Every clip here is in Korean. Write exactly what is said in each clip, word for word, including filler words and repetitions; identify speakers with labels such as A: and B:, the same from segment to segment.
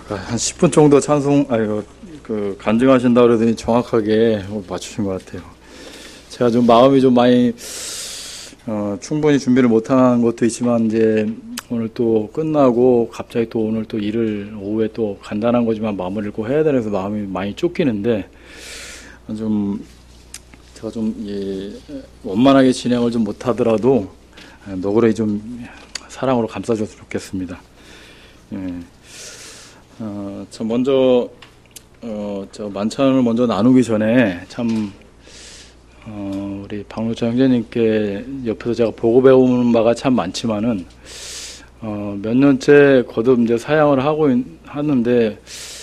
A: 한 십 분 정도 찬송, 아이고, 그, 간증하신다 그러더니 정확하게 맞추신 것 같아요. 제가 좀 마음이 좀 많이, 어, 충분히 준비를 못한 것도 있지만, 이제 오늘 또 끝나고 갑자기 또 오늘 또 일을 오후에 또 간단한 거지만 마무리를 꼭 해야 되면서 마음이 많이 쫓기는데, 좀, 제가 좀, 예, 원만하게 진행을 좀 못하더라도, 너그러이 좀 사랑으로 감싸줬으면 좋겠습니다. 예. 어, 저 먼저, 어, 저 만찬을 먼저 나누기 전에 참, 어, 우리 박노천 형제님께 옆에서 제가 보고 배우는 바가 참 많지만은, 어, 몇 년째 거듭 이제 사양을 하고 있, 하는데,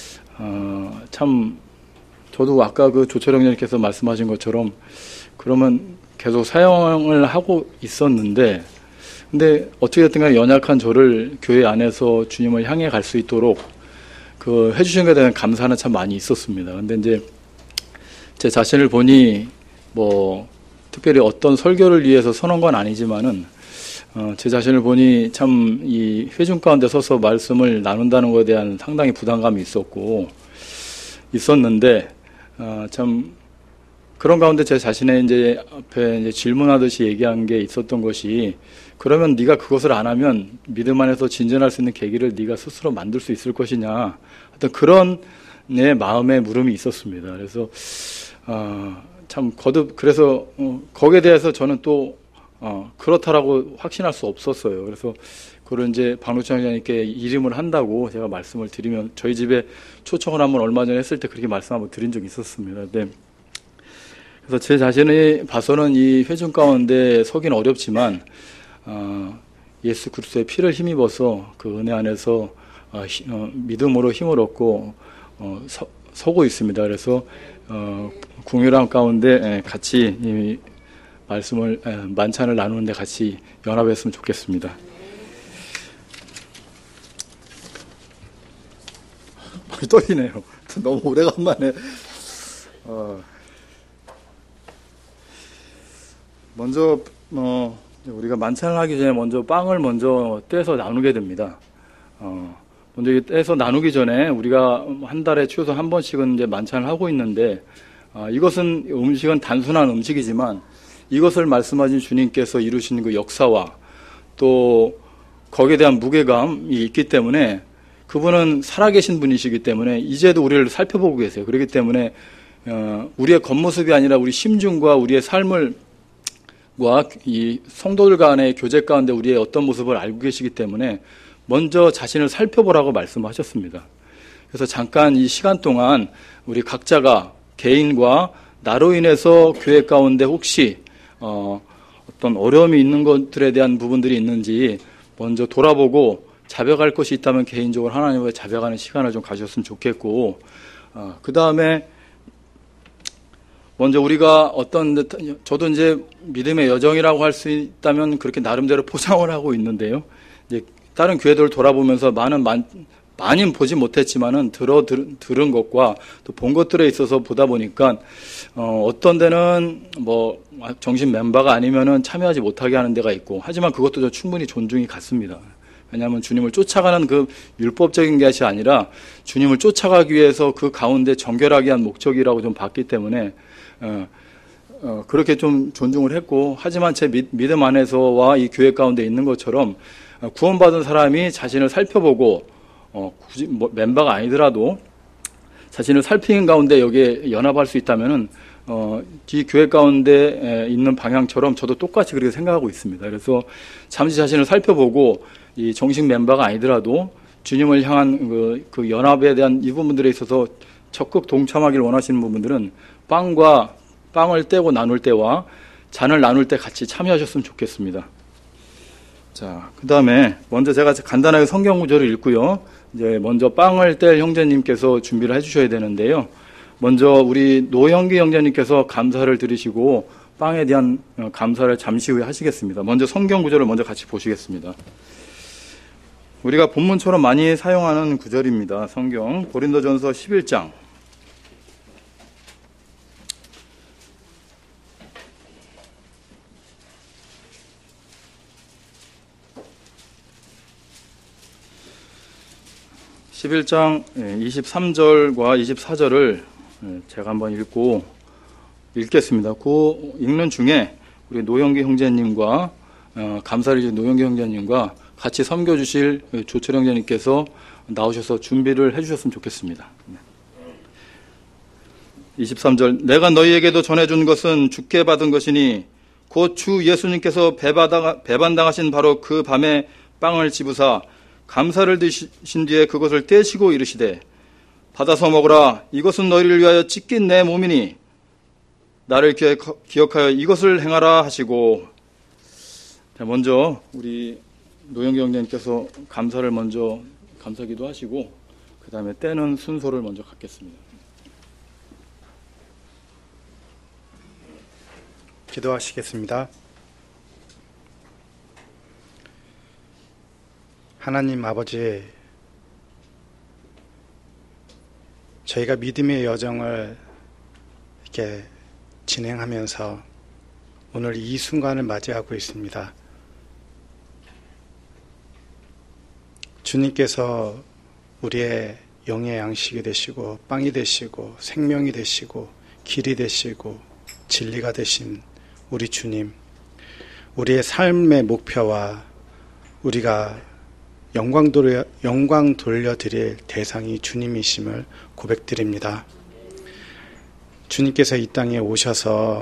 A: 어, 참, 저도 아까 그 조철 형제님께서 말씀하신 것처럼, 그러면 계속 사양을 하고 있었는데, 근데 어떻게든 간에 연약한 저를 교회 안에서 주님을 향해 갈 수 있도록 그 해주신 것에 대한 감사는 참 많이 있었습니다. 근데 이제 제 자신을 보니 뭐 특별히 어떤 설교를 위해서 서는 건 아니지만은 어, 제 자신을 보니 참 이 회중 가운데 서서 말씀을 나눈다는 것에 대한 상당히 부담감이 있었고 있었는데 어, 참 그런 가운데 제 자신의 이제 앞에 이제 질문하듯이 얘기한 게 있었던 것이 그러면 네가 그것을 안 하면 믿음 안에서 진전할 수 있는 계기를 네가 스스로 만들 수 있을 것이냐 하여튼 그런 내 마음의 물음이 있었습니다. 그래서 어, 참 거듭 그래서 어, 거기에 대해서 저는 또 어, 그렇다라고 확신할 수 없었어요. 그래서 그런 이제 박노천 장님께 이름을 한다고 제가 말씀을 드리면 저희 집에 초청을 한번 얼마 전에 했을 때 그렇게 말씀 한번 드린 적이 있었습니다. 근데 그래서 제 자신이 봐서는 이 회중 가운데 서긴 어렵지만 어, 예수 그리스도의 피를 힘입어서 그 은혜 안에서 어, 히, 어, 믿음으로 힘을 얻고 어, 서, 서고 있습니다. 그래서 어, 궁유랑 가운데 같이 이 말씀을 에, 만찬을 나누는데 같이 연합했으면 좋겠습니다. 머리 떨리네요. 너무 오래간만에. 어, 먼저 어, 우리가 만찬을 하기 전에 먼저 빵을 먼저 떼서 나누게 됩니다. 어, 먼저 떼서 나누기 전에 우리가 한 달에 최소 한 번씩은 이제 만찬을 하고 있는데 어, 이것은 음식은 단순한 음식이지만 이것을 말씀하신 주님께서 이루신 그 역사와 또 거기에 대한 무게감이 있기 때문에 그분은 살아계신 분이시기 때문에 이제도 우리를 살펴보고 계세요. 그렇기 때문에 어, 우리의 겉모습이 아니라 우리 심중과 우리의 삶을 이 성도들 간의 교제 가운데 우리의 어떤 모습을 알고 계시기 때문에 먼저 자신을 살펴보라고 말씀하셨습니다. 그래서 잠깐 이 시간 동안 우리 각자가 개인과 나로 인해서 교회 가운데 혹시 어, 어떤 어려움이 있는 것들에 대한 부분들이 있는지 먼저 돌아보고 자백할 것이 있다면 개인적으로 하나님과 자백하는 시간을 좀 가졌으면 좋겠고 어, 그 다음에 먼저 우리가 어떤, 저도 이제 믿음의 여정이라고 할 수 있다면 그렇게 나름대로 포장을 하고 있는데요. 이제 다른 교회들을 돌아보면서 많은, 많, 많이 보지 못했지만은 들어, 들, 들은 것과 또 본 것들에 있어서 보다 보니까, 어, 어떤 데는 뭐, 정신 멤버가 아니면은 참여하지 못하게 하는 데가 있고, 하지만 그것도 저 충분히 존중이 갔습니다. 왜냐하면 주님을 쫓아가는 그 율법적인 것이 아니라 주님을 쫓아가기 위해서 그 가운데 정결하게 한 목적이라고 좀 봤기 때문에 어, 어, 그렇게 좀 존중을 했고 하지만 제 믿, 믿음 안에서와 이 교회 가운데 있는 것처럼 어, 구원받은 사람이 자신을 살펴보고 어, 굳이 뭐 멤버가 아니더라도 자신을 살피는 가운데 여기에 연합할 수 있다면은 어, 이 교회 가운데 있는 방향처럼 저도 똑같이 그렇게 생각하고 있습니다. 그래서 잠시 자신을 살펴보고 이 정식 멤버가 아니더라도 주님을 향한 그, 그 연합에 대한 이 부분들에 있어서 적극 동참하기를 원하시는 부분들은 빵과 빵을 떼고 나눌 때와 잔을 나눌 때 같이 참여하셨으면 좋겠습니다. 자, 그 다음에 먼저 제가 간단하게 성경 구절을 읽고요. 이제 먼저 빵을 뗄 형제님께서 준비를 해주셔야 되는데요. 먼저 우리 노영기 형제님께서 감사를 드리시고 빵에 대한 감사를 잠시 후에 하시겠습니다. 먼저 성경 구절을 먼저 같이 보시겠습니다. 우리가 본문처럼 많이 사용하는 구절입니다. 성경 고린도전서 십일 장 십일 장 이십삼 절과 이십사 절을 제가 한번 읽고 읽겠습니다. 그 읽는 중에 우리 노영기 형제님과 어, 감사를 주신 노영기 형제님과 같이 섬겨주실 조철 형제님께서 나오셔서 준비를 해주셨으면 좋겠습니다. 이십삼 절, 내가 너희에게도 전해준 것은 주께 받은 것이니 곧 주 예수님께서 배받아, 배반당하신 바로 그 밤에 빵을 집으사 감사를 드신 뒤에 그것을 떼시고 이르시되 받아서 먹으라. 이것은 너희를 위하여 찢긴 내 몸이니 나를 기억하여 이것을 행하라 하시고. 자, 먼저 우리 노영기 형제님께서 감사를 먼저 감사기도 하시고 그 다음에 떼는 순서를 먼저 갖겠습니다.
B: 기도하시겠습니다. 하나님 아버지, 저희가 믿음의 여정을 이렇게 진행하면서 오늘 이 순간을 맞이하고 있습니다. 주님께서 우리의 영의 양식이 되시고 빵이 되시고 생명이 되시고 길이 되시고 진리가 되신 우리 주님, 우리의 삶의 목표와 우리가 영광 돌려, 영광 돌려드릴 대상이 주님이심을 고백드립니다. 주님께서 이 땅에 오셔서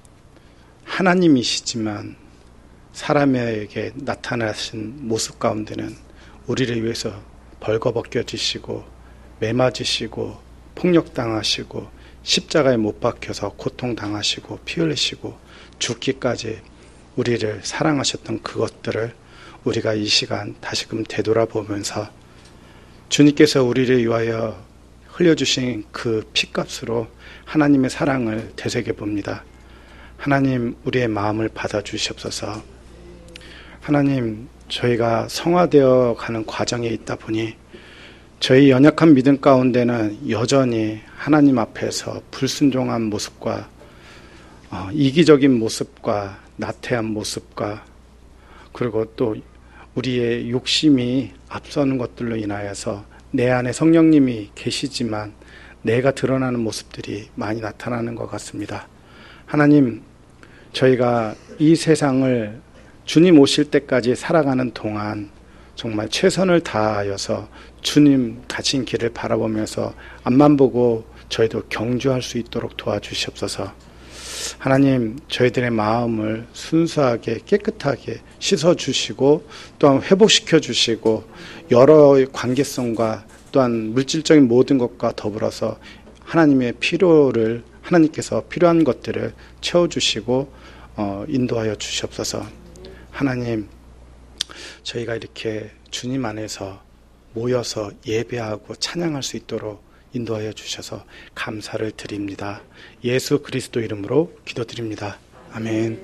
B: 하나님이시지만 사람에게 나타나신 모습 가운데는 우리를 위해서 벌거벗겨지시고 매맞으시고 폭력당하시고 십자가에 못 박혀서 고통당하시고 피 흘리시고 죽기까지 우리를 사랑하셨던 그것들을 우리가 이 시간 다시금 되돌아보면서 주님께서 우리를 위하여 흘려주신 그 피값으로 하나님의 사랑을 되새겨봅니다. 하나님, 우리의 마음을 받아주시옵소서. 하나님, 저희가 성화되어 가는 과정에 있다 보니 저희 연약한 믿음 가운데는 여전히 하나님 앞에서 불순종한 모습과 어, 이기적인 모습과 나태한 모습과 그리고 또 우리의 욕심이 앞서는 것들로 인하여서 내 안에 성령님이 계시지만 내가 드러나는 모습들이 많이 나타나는 것 같습니다. 하나님, 저희가 이 세상을 주님 오실 때까지 살아가는 동안 정말 최선을 다하여서 주님 가신 길을 바라보면서 앞만 보고 저희도 경주할 수 있도록 도와주시옵소서. 하나님, 저희들의 마음을 순수하게 깨끗하게 씻어주시고 또한 회복시켜 주시고 여러 관계성과 또한 물질적인 모든 것과 더불어서 하나님의 필요를 하나님께서 필요한 것들을 채워주시고 어, 인도하여 주시옵소서. 하나님, 저희가 이렇게 주님 안에서 모여서 예배하고 찬양할 수 있도록 인도하여 주셔서 감사를 드립니다. 예수 그리스도 이름으로 기도드립니다. 아멘.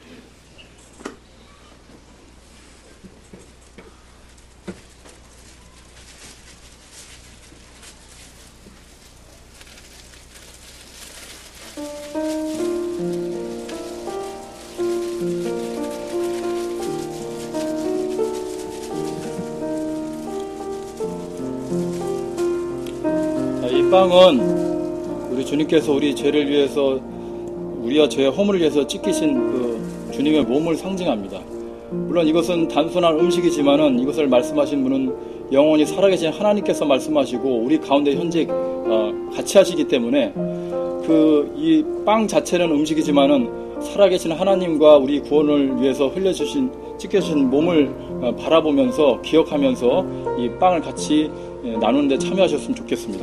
A: 이 빵은 우리 주님께서 우리 죄를 위해서 우리와 죄의 허물을 위해서 찢기신 그 주님의 몸을 상징합니다. 물론 이것은 단순한 음식이지만은 이것을 말씀하신 분은 영원히 살아계신 하나님께서 말씀하시고 우리 가운데 현재 같이 하시기 때문에 그 이 빵 자체는 음식이지만은 살아계신 하나님과 우리 구원을 위해서 흘려주신 찢겨주신 몸을 바라보면서 기억하면서 이 빵을 같이 나누는 데 참여하셨으면 좋겠습니다.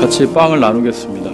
A: 같이 빵을 나누겠습니다.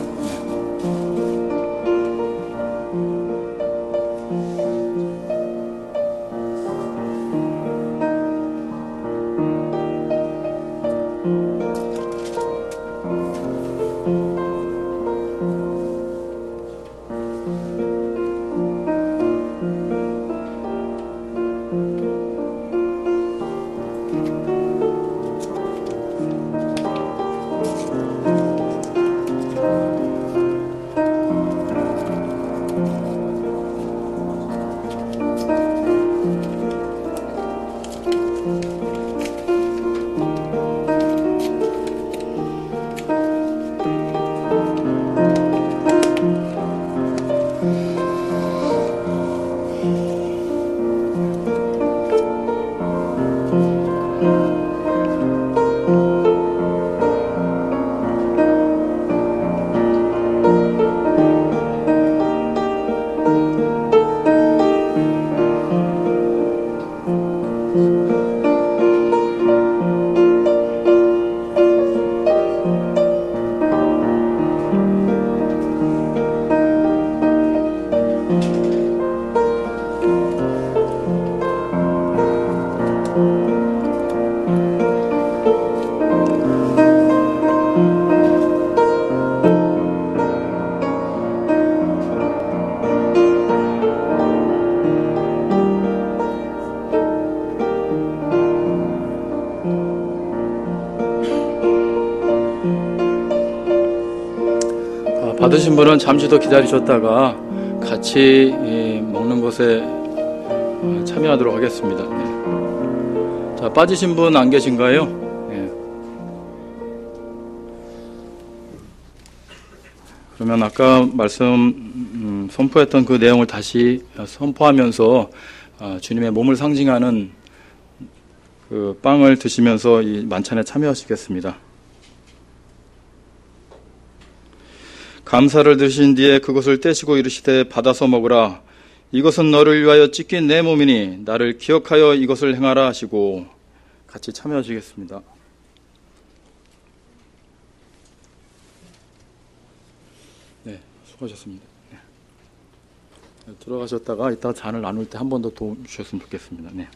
A: 받으신 분은 잠시 더 기다리셨다가 같이 먹는 것에 참여하도록 하겠습니다. 네. 자, 빠지신 분 안 계신가요? 네. 그러면 아까 말씀 음, 선포했던 그 내용을 다시 선포하면서 어, 주님의 몸을 상징하는 그 빵을 드시면서 이 만찬에 참여하시겠습니다. 감사를 드신 뒤에 그것을 떼시고 이르시되 받아서 먹으라. 이것은 너를 위하여 찢긴 내 몸이니 나를 기억하여 이것을 행하라 하시고 같이 참여하시겠습니다. 네, 수고하셨습니다. 네. 들어가셨다가 이따 잔을 나눌 때 한 번 더 도움 주셨으면 좋겠습니다. 네.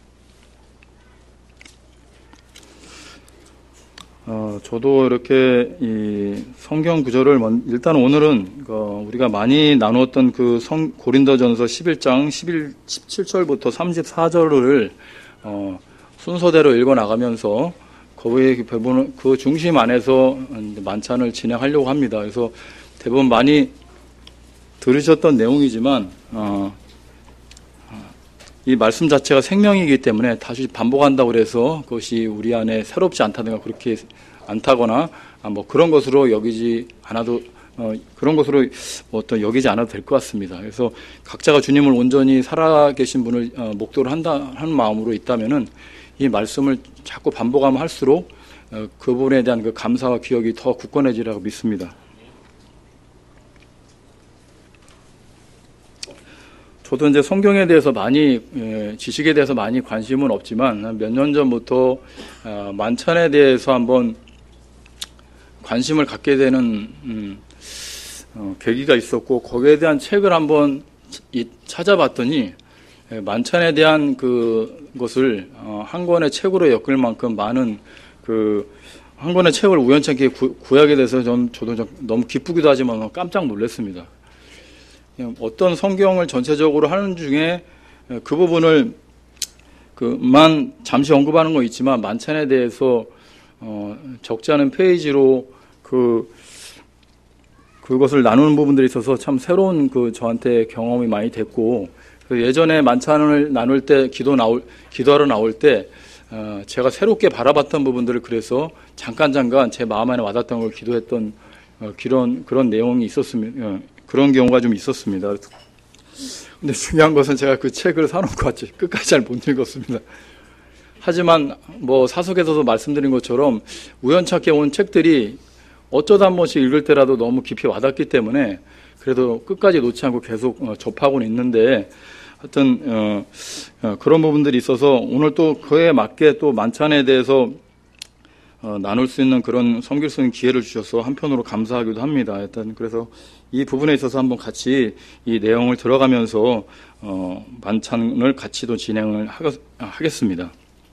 A: 어, 저도 이렇게 이 성경 구절을 일단 오늘은 어, 우리가 많이 나누었던 그 성, 고린도전서 십일 장 십일, 십칠 절부터 삼십사 절을 어, 순서대로 읽어 나가면서 거기에 대부분 그 중심 안에서 만찬을 진행하려고 합니다. 그래서 대부분 많이 들으셨던 내용이지만 어, 이 말씀 자체가 생명이기 때문에 다시 반복한다고 해서 그것이 우리 안에 새롭지 않다든가 그렇게 않다거나 뭐 그런 것으로 여기지 않아도 어, 그런 것으로 뭐 어떤 여기지 않아도 될 것 같습니다. 그래서 각자가 주님을 온전히 살아계신 분을 어, 목도를 한다 하는 마음으로 있다면은 이 말씀을 자꾸 반복하면 할수록 어, 그분에 대한 그 감사와 기억이 더 굳건해지라고 믿습니다. 저도 이제 성경에 대해서 많이 예, 지식에 대해서 많이 관심은 없지만 몇 년 전부터 어, 만찬에 대해서 한번 관심을 갖게 되는 음, 어, 계기가 있었고 거기에 대한 책을 한번 이, 찾아봤더니 예, 만찬에 대한 그 것을 어, 한 권의 책으로 엮을 만큼 많은 그 한 권의 책을 우연찮게 구, 구하게 돼서 전 저도 좀 너무 기쁘기도 하지만 깜짝 놀랐습니다. 어떤 성경을 전체적으로 하는 중에 그 부분을 그만 잠시 언급하는 거 있지만 만찬에 대해서 어 적지 않은 페이지로 그 그것을 나누는 부분들이 있어서 참 새로운 그 저한테 경험이 많이 됐고 그 예전에 만찬을 나눌 때 기도 나올 기도하러 나올 때 어 제가 새롭게 바라봤던 부분들을 그래서 잠깐 잠깐 제 마음 안에 와닿았던 걸 기도했던 어 그런 그런 내용이 있었으면. 어 그런 경우가 좀 있었습니다. 근데 중요한 것은 제가 그 책을 사놓고 왔지 끝까지 잘 못 읽었습니다. 하지만 뭐 사석에서도 말씀드린 것처럼 우연찮게 온 책들이 어쩌다 한 번씩 읽을 때라도 너무 깊이 와닿기 때문에 그래도 끝까지 놓지 않고 계속 접하고는 있는데 하여튼 어, 어, 그런 부분들이 있어서 오늘 또 그에 맞게 또 만찬에 대해서 어, 나눌 수 있는 그런 섬길 수 있는 기회를 주셔서 한편으로 감사하기도 합니다. 일단 그래서 이 부분에 있어서 한번 같이 이 내용을 들어가면서 어, 만찬을 같이 또 진행을 하겠, 하겠습니다.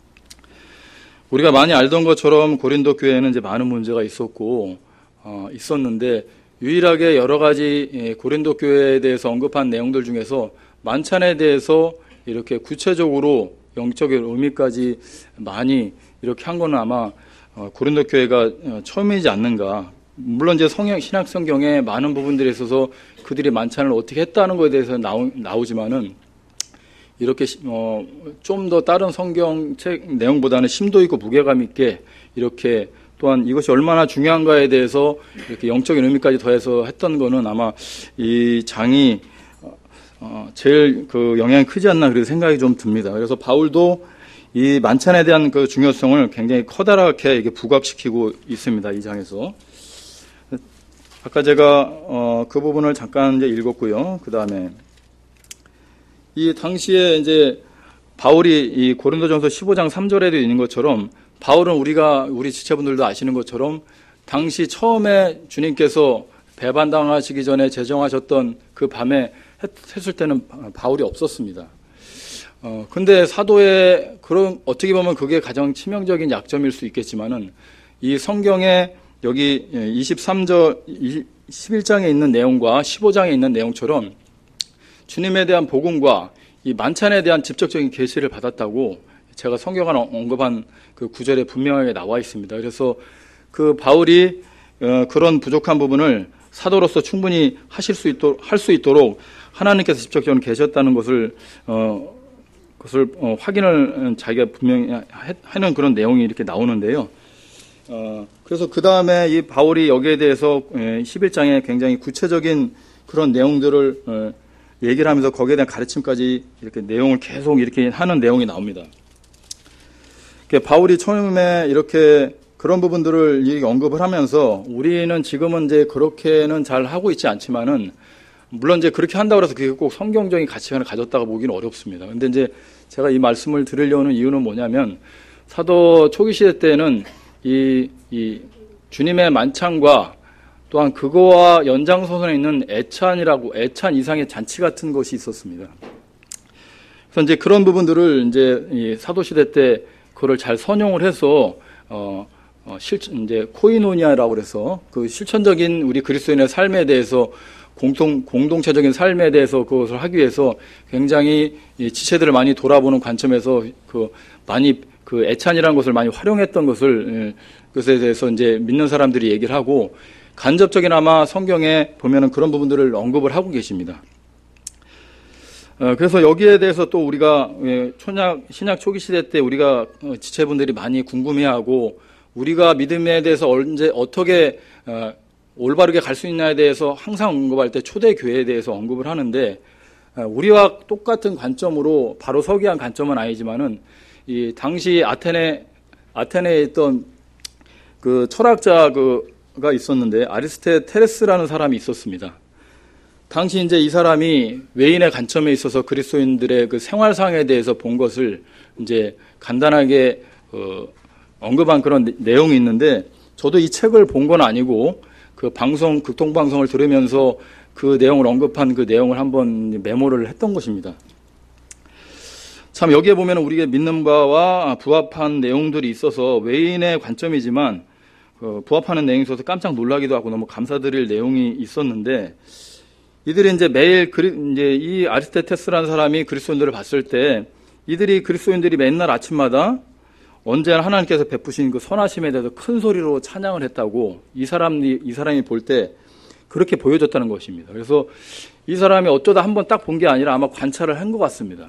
A: 우리가 많이 알던 것처럼 고린도 교회에는 이제 많은 문제가 있었고 어, 있었는데 유일하게 여러 가지 고린도 교회에 대해서 언급한 내용들 중에서 만찬에 대해서 이렇게 구체적으로 영적인 의미까지 많이 이렇게 한 거는 아마 고린도 교회가 처음이지 않는가. 물론 이제 성경, 신약 성경에 많은 부분들에 있어서 그들이 만찬을 어떻게 했다는 것에 대해서 나오, 나오지만은 이렇게 어, 좀 더 다른 성경책 내용보다는 심도 있고 무게감 있게 이렇게 또한 이것이 얼마나 중요한가에 대해서 이렇게 영적인 의미까지 더해서 했던 거는 아마 이 장이 어, 제일 그 영향이 크지 않나 그렇게 생각이 좀 듭니다. 그래서 바울도 이 만찬에 대한 그 중요성을 굉장히 커다랗게 이게 부각시키고 있습니다. 이 장에서. 아까 제가 어, 그 부분을 잠깐 이제 읽었고요. 그 다음에 이 당시에 이제 바울이 이 고린도전서 십오 장 삼 절에도 있는 것처럼 바울은 우리가 우리 지체분들도 아시는 것처럼 당시 처음에 주님께서 배반당하시기 전에 제정하셨던 그 밤에 했을 때는 바울이 없었습니다. 어, 근데 사도의 그런 어떻게 보면 그게 가장 치명적인 약점일 수 있겠지만은 이 성경에 여기 이십삼 절 십일 장에 있는 내용과 십오 장에 있는 내용처럼 주님에 대한 복음과 이 만찬에 대한 직접적인 계시를 받았다고 제가 성경에 언급한 그 구절에 분명하게 나와 있습니다. 그래서 그 바울이 어, 그런 부족한 부분을 사도로서 충분히 하실 수 있도록 할 수 있도록 하나님께서 직접적으로 계셨다는 것을 어, 것을 어, 확인을 자기가 분명히 하는 그런 내용이 이렇게 나오는데요. 어, 그래서 그 다음에 이 바울이 여기에 대해서 십일 장에 굉장히 구체적인 그런 내용들을 어, 얘기를 하면서 거기에 대한 가르침까지 이렇게 내용을 계속 이렇게 하는 내용이 나옵니다. 바울이 처음에 이렇게 그런 부분들을 언급을 하면서 우리는 지금은 이제 그렇게는 잘 하고 있지 않지만은 물론 이제 그렇게 한다고 해서 그게 꼭 성경적인 가치관을 가졌다고 보기는 어렵습니다. 근데 이제 제가 이 말씀을 드리려는 이유는 뭐냐면 사도 초기 시대 때는 이, 이 주님의 만찬과 또한 그거와 연장선에 있는 애찬이라고 애찬 이상의 잔치 같은 것이 있었습니다. 그래서 이제 그런 부분들을 이제 이 사도 시대 때 그걸 잘 선용을 해서 어, 어 실 이제 코이노니아라고 그래서 그 실천적인 우리 그리스도인의 삶에 대해서 공동 공동체적인 삶에 대해서 그것을 하기 위해서 굉장히 이 지체들을 많이 돌아보는 관점에서 그 많이 그 애찬이라는 것을 많이 활용했던 것을 그것에 대해서 이제 믿는 사람들이 얘기를 하고 간접적인 아마 성경에 보면은 그런 부분들을 언급을 하고 계십니다. 어, 그래서 여기에 대해서 또 우리가 초약 신약 초기 시대 때 우리가 지체분들이 많이 궁금해하고 우리가 믿음에 대해서 언제 어떻게 어, 올바르게 갈 수 있냐에 대해서 항상 언급할 때 초대 교회에 대해서 언급을 하는데 어, 우리와 똑같은 관점으로 바로 서기 위한 관점은 아니지만은 이 당시 아테네 아테네에 있던 그 철학자 그가 있었는데 아리스토텔레스라는 사람이 있었습니다. 당시 이제 이 사람이 외인의 관점에 있어서 그리스도인들의 그 생활상에 대해서 본 것을 이제 간단하게 어, 언급한 그런 내용이 있는데 저도 이 책을 본 건 아니고 그 방송 극동방송을 들으면서 그 내용을 언급한 그 내용을 한번 메모를 했던 것입니다. 참 여기에 보면 우리가 믿는 바와 부합한 내용들이 있어서 외인의 관점이지만 그 부합하는 내용이 있어서 깜짝 놀라기도 하고 너무 감사드릴 내용이 있었는데 이들이 이제 매일 그리, 이제 이 아리스토텔레스라는 사람이 그리스도인들을 봤을 때 이들이 그리스도인들이 맨날 아침마다 언제나 하나님께서 베푸신 그 선하심에 대해서 큰 소리로 찬양을 했다고 이 사람이 이 사람이 볼 때 그렇게 보여졌다는 것입니다. 그래서 이 사람이 어쩌다 한번 딱 본 게 아니라 아마 관찰을 한 것 같습니다.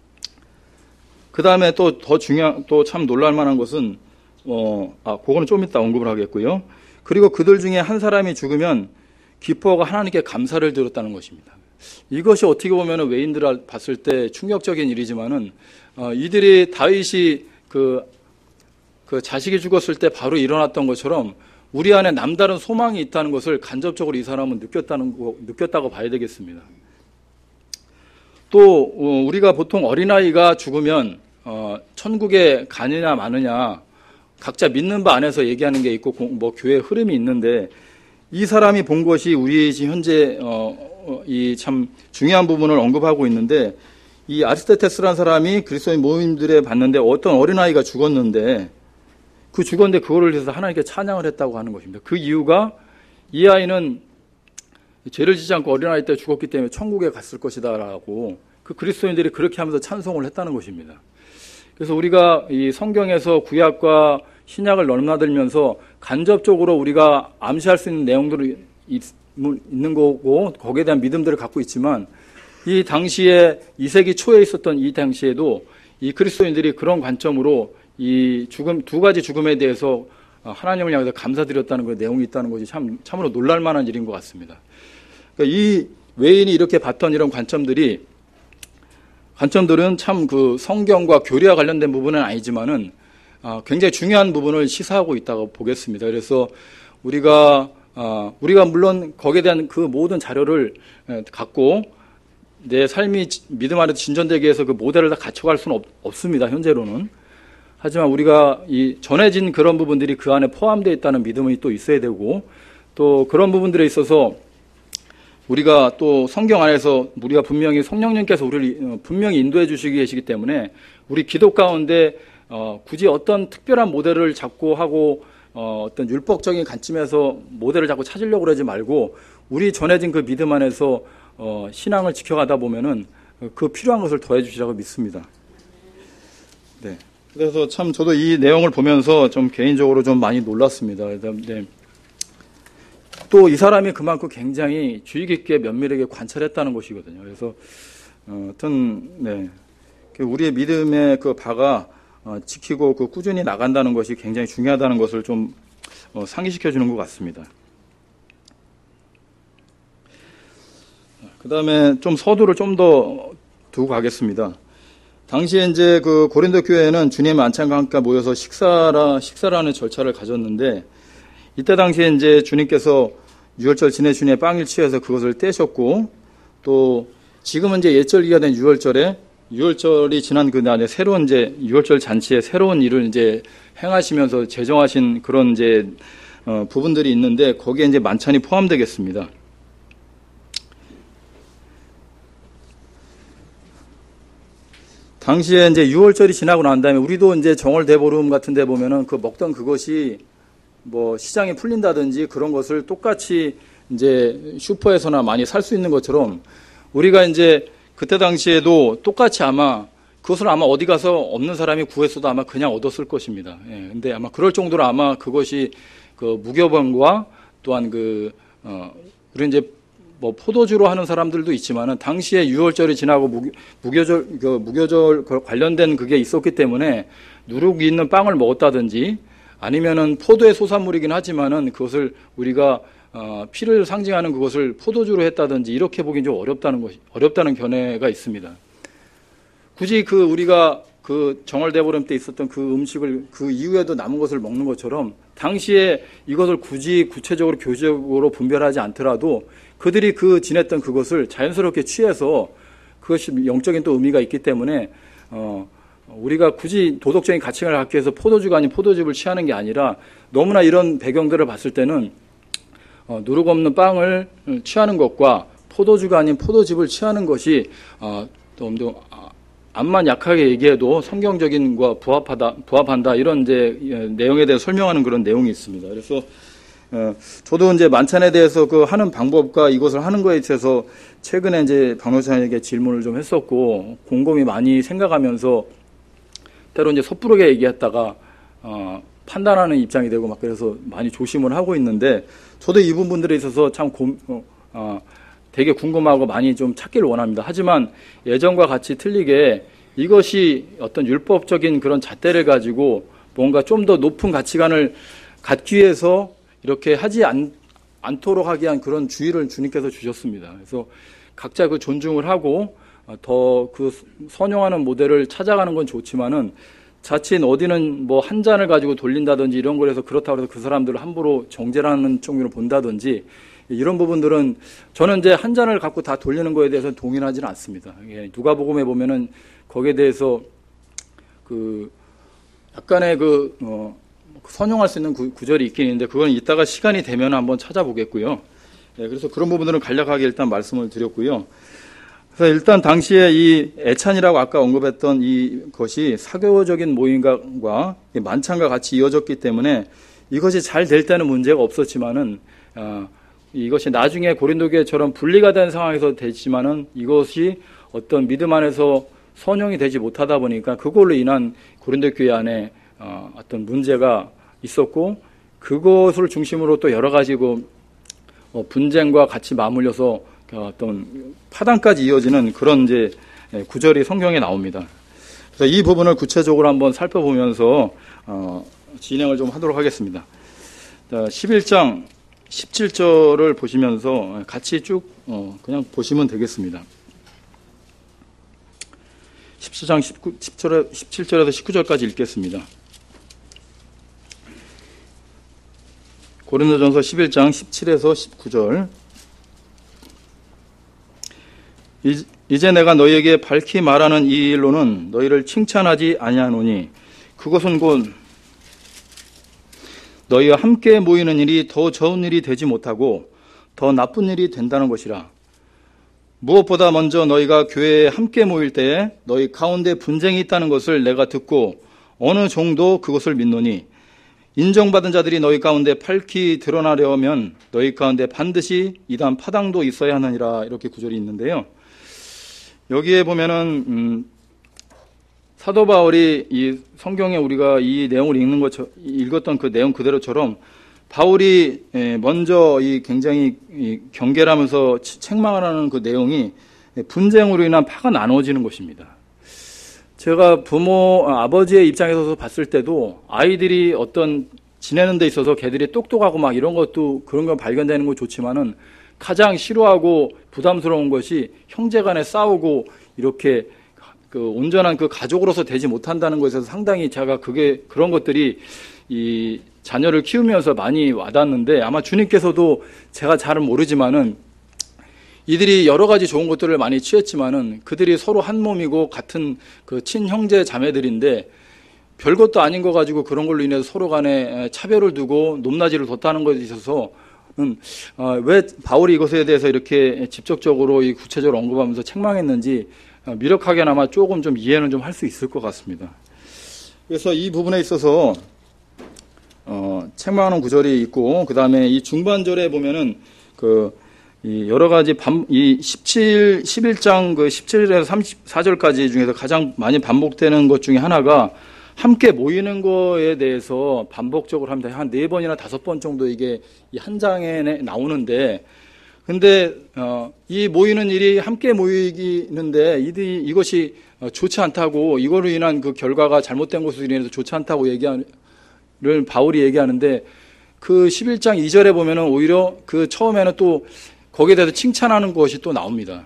A: 그 다음에 또 더 중요한 또 참 놀랄만한 것은 어, 아, 그거는 좀 이따 언급을 하겠고요. 그리고 그들 중에 한 사람이 죽으면 기뻐하고 하나님께 감사를 드렸다는 것입니다. 이것이 어떻게 보면 외인들 봤을 때 충격적인 일이지만은 어, 이들이 다윗이 그, 그 자식이 죽었을 때 바로 일어났던 것처럼 우리 안에 남다른 소망이 있다는 것을 간접적으로 이 사람은 느꼈다는 거, 느꼈다고 봐야 되겠습니다. 또 어, 우리가 보통 어린아이가 죽으면 어, 천국에 가느냐 마느냐 각자 믿는 바 안에서 얘기하는 게 있고 뭐 교회 흐름이 있는데 이 사람이 본 것이 우리 지금 현재 어, 이 참 중요한 부분을 언급하고 있는데 이 아리스토텔스라는 사람이 그리스도인 모임들에 봤는데 어떤 어린아이가 죽었는데 그 죽었는데 그거를 위해서 하나님께 찬양을 했다고 하는 것입니다. 그 이유가 이 아이는 죄를 지지 않고 어린아이 때 죽었기 때문에 천국에 갔을 것이다라고 그 그리스도인들이 그렇게 하면서 찬송을 했다는 것입니다. 그래서 우리가 이 성경에서 구약과 신약을 넘나들면서 간접적으로 우리가 암시할 수 있는 내용들이 있는 거고 거기에 대한 믿음들을 갖고 있지만 이 당시에 이 세기 초에 있었던 이 당시에도 이 그리스도인들이 그런 관점으로 이 죽음, 두 가지 죽음에 대해서 하나님을 향해서 감사드렸다는 그 내용이 있다는 것이 참, 참으로 놀랄 만한 일인 것 같습니다. 그러니까 이 외인이 이렇게 봤던 이런 관점들이 관점들은 참 그 성경과 교리와 관련된 부분은 아니지만은 아, 굉장히 중요한 부분을 시사하고 있다고 보겠습니다. 그래서 우리가 아, 우리가 물론 거기에 대한 그 모든 자료를 갖고 내 삶이 믿음 안에서 진전되기 위해서 그 모델을 다 갖춰갈 수는 없, 없습니다. 현재로는. 하지만 우리가 이 전해진 그런 부분들이 그 안에 포함되어 있다는 믿음이 또 있어야 되고 또 그런 부분들에 있어서 우리가 또 성경 안에서 우리가 분명히 성령님께서 우리를 분명히 인도해 주시기 계시기 때문에 우리 기도 가운데 어, 굳이 어떤 특별한 모델을 잡고 하고 어, 어떤 율법적인 관점에서 모델을 잡고 찾으려고 그러지 말고 우리 전해진 그 믿음 안에서 어, 신앙을 지켜가다 보면은 그 필요한 것을 더해 주시라고 믿습니다. 네. 그래서 참 저도 이 내용을 보면서 좀 개인적으로 좀 많이 놀랐습니다. 네. 또 이 사람이 그만큼 굉장히 주의 깊게 면밀하게 관찰했다는 것이거든요. 그래서 어, 어떤 네. 우리의 믿음의 그 바가 어, 지키고 그 꾸준히 나간다는 것이 굉장히 중요하다는 것을 좀 어, 상기시켜 주는 것 같습니다. 그 다음에 좀 서두를 좀 더 두고 가겠습니다. 당시에 이제 그 고린도 교회에는 주님 만찬과 함께 모여서 식사라, 식사라는 절차를 가졌는데 이때 당시에 이제 주님께서 유월절 지내주니 빵을 취해서 그것을 떼셨고 또 지금은 이제 옛절기가 된 유월절에 유월절이 지난 그 날에 새로운 이제 유월절 잔치에 새로운 일을 이제 행하시면서 제정하신 그런 이제 어, 부분들이 있는데 거기에 이제 만찬이 포함되겠습니다. 당시에 이제 유월절이 지나고 난 다음에 우리도 이제 정월 대보름 같은 데 보면은 그 먹던 그것이 뭐 시장이 풀린다든지 그런 것을 똑같이 이제 슈퍼에서나 많이 살 수 있는 것처럼 우리가 이제 그때 당시에도 똑같이 아마 그것을 아마 어디 가서 없는 사람이 구했어도 아마 그냥 얻었을 것입니다. 예, 근데 아마 그럴 정도로 아마 그것이 그 무교병과 또한 그, 어, 우리 이제 뭐 포도주로 하는 사람들도 있지만은 당시에 유월절이 지나고 무교, 무교절, 그 무교절 관련된 그게 있었기 때문에 누룩이 있는 빵을 먹었다든지 아니면은 포도의 소산물이긴 하지만은 그것을 우리가 어, 피를 상징하는 그것을 포도주로 했다든지 이렇게 보긴 좀 어렵다는 것이 어렵다는 견해가 있습니다. 굳이 그 우리가 그 정월대보름 때 있었던 그 음식을 그 이후에도 남은 것을 먹는 것처럼 당시에 이것을 굳이 구체적으로 교제적으로 분별하지 않더라도 그들이 그 지냈던 그것을 자연스럽게 취해서 그것이 영적인 또 의미가 있기 때문에 어, 우리가 굳이 도덕적인 가치관을 갖기 위해서 포도주가 아닌 포도즙을 취하는 게 아니라 너무나 이런 배경들을 봤을 때는 어, 누룩 없는 빵을 취하는 것과 포도주가 아닌 포도즙을 취하는 것이 어, 좀 더 암만 약하게 얘기해도 성경적인 것과 부합하다, 부합한다 이런 이제 내용에 대해 설명하는 그런 내용이 있습니다. 그래서 어, 저도 이제 만찬에 대해서 그 하는 방법과 이것을 하는 거에 있어서 최근에 이제 박노사에게 질문을 좀 했었고 곰곰이 많이 생각하면서 때로 이제 섣부르게 얘기했다가 어, 판단하는 입장이 되고 막 그래서 많이 조심을 하고 있는데 저도 이 부분들에 있어서 참 고, 어, 어, 되게 궁금하고 많이 좀 찾기를 원합니다. 하지만 예전과 같이 틀리게 이것이 어떤 율법적인 그런 잣대를 가지고 뭔가 좀 더 높은 가치관을 갖기 위해서 이렇게 하지 않, 않도록 하기 위한 그런 주의를 주님께서 주셨습니다. 그래서 각자 그 존중을 하고 더 그 선용하는 모델을 찾아가는 건 좋지만은 자칫 어디는 뭐 한 잔을 가지고 돌린다든지 이런 거에서 그렇다고 해서 그 사람들을 함부로 정죄라는 쪽으로 본다든지 이런 부분들은 저는 이제 한 잔을 갖고 다 돌리는 거에 대해서는 동의하지는 않습니다. 누가복음에 보면은 거기에 대해서 그 약간의 그 어 선용할 수 있는 구, 구절이 있긴 있는데 그건 이따가 시간이 되면 한번 찾아보겠고요. 예, 그래서 그런 부분들은 간략하게 일단 말씀을 드렸고요. 그래서 일단 당시에 이 애찬이라고 아까 언급했던 이것이 사교적인 모임과 만찬과 같이 이어졌기 때문에 이것이 잘 될 때는 문제가 없었지만은 어, 이것이 나중에 고린도교회처럼 분리가 된 상황에서 되지만은 이것이 어떤 믿음 안에서 선용이 되지 못하다 보니까 그걸로 인한 고린도교회 안에 어, 어떤 문제가 있었고 그것을 중심으로 또 여러 가지 그 어, 분쟁과 같이 맞물려서 어떤 파단까지 이어지는 그런 이제 구절이 성경에 나옵니다. 그래서 이 부분을 구체적으로 한번 살펴보면서 어, 진행을 좀 하도록 하겠습니다. 십일 장 십칠 절을 보시면서 같이 쭉 어, 그냥 보시면 되겠습니다. 십칠 장 십구, 십칠 절에서 십구 절까지 읽겠습니다. 고린도전서 십일 장 십칠에서 십구 절. 이제 내가 너희에게 밝히 말하는 이 일로는 너희를 칭찬하지 아니하노니 그것은 곧 너희와 함께 모이는 일이 더 좋은 일이 되지 못하고 더 나쁜 일이 된다는 것이라. 무엇보다 먼저 너희가 교회에 함께 모일 때에 너희 가운데 분쟁이 있다는 것을 내가 듣고 어느 정도 그것을 믿노니 인정받은 자들이 너희 가운데 밝히 드러나려면 너희 가운데 반드시 이단 파당도 있어야 하느니라. 이렇게 구절이 있는데요. 여기에 보면은 음, 사도 바울이 이 성경에 우리가 이 내용을 읽는 것 읽었던 그 내용 그대로처럼 바울이 먼저 이 굉장히 경계하면서 책망을 하는 그 내용이 분쟁으로 인한 파가 나눠지는 것입니다. 제가 부모 아버지의 입장에서 봤을 때도 아이들이 어떤 지내는 데 있어서 걔들이 똑똑하고 막 이런 것도 그런 거 발견되는 거 좋지만은 가장 싫어하고 부담스러운 것이 형제간에 싸우고 이렇게 그 온전한 그 가족으로서 되지 못한다는 것에서 상당히 제가 그게 그런 것들이 이 자녀를 키우면서 많이 와닿는데 아마 주님께서도 제가 잘은 모르지만은 이들이 여러 가지 좋은 것들을 많이 취했지만은 그들이 서로 한 몸이고 같은 그 친형제 자매들인데 별것도 아닌 거 가지고 그런 걸로 인해서 서로 간에 차별을 두고 높낮이를 뒀다는 것에 있어서 음, 어, 왜 바울이 이것에 대해서 이렇게 직접적으로 이 구체적으로 언급하면서 책망했는지 어, 미력하게나마 조금 좀 이해는 좀 할 수 있을 것 같습니다. 그래서 이 부분에 있어서 어, 책망하는 구절이 있고 그 다음에 이 중반절에 보면은 그 이 여러 가지 반, 이 십칠, 십일 장 그 십칠에서 삼십사 절까지 중에서 가장 많이 반복되는 것 중에 하나가 함께 모이는 거에 대해서 반복적으로 합니다. 한 네 번이나 다섯 번 정도 이게 이 한 장에 나오는데, 근데 어, 이 모이는 일이 함께 모이는데 이들이 이것이 좋지 않다고 이거로 인한 그 결과가 잘못된 것으로 인해서 좋지 않다고 얘기하는 를 바울이 얘기하는데 그 십일 장 이 절에 보면은 오히려 그 처음에는 또 거기에 대해서 칭찬하는 것이 또 나옵니다.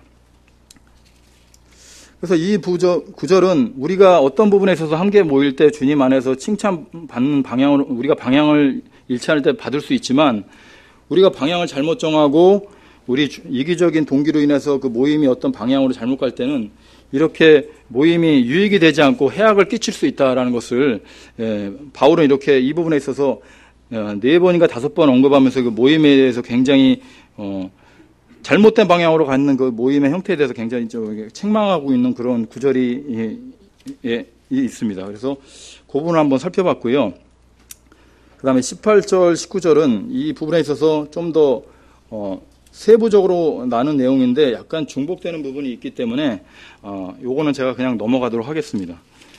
A: 그래서 이 구절은 우리가 어떤 부분에 있어서 함께 모일 때 주님 안에서 칭찬받는 방향으로 우리가 방향을 일치할 때 받을 수 있지만 우리가 방향을 잘못 정하고 우리 이기적인 동기로 인해서 그 모임이 어떤 방향으로 잘못 갈 때는 이렇게 모임이 유익이 되지 않고 해악을 끼칠 수 있다라는 것을 예, 바울은 이렇게 이 부분에 있어서 네 번인가 다섯 번 언급하면서 그 모임에 대해서 굉장히 어, 잘못된 방향으로 가는 그 모임의 형태에 대해서 굉장히 좀 책망하고 있는 그런 구절이 예, 예, 있습니다. 그래서 그 부분을 한번 살펴봤고요. 그 다음에 십팔 절, 십구 절은 이 부분에 있어서 좀 더 어, 세부적으로 나눈 내용인데 약간 중복되는 부분이 있기 때문에 어, 요거는 제가 그냥 넘어가도록 하겠습니다.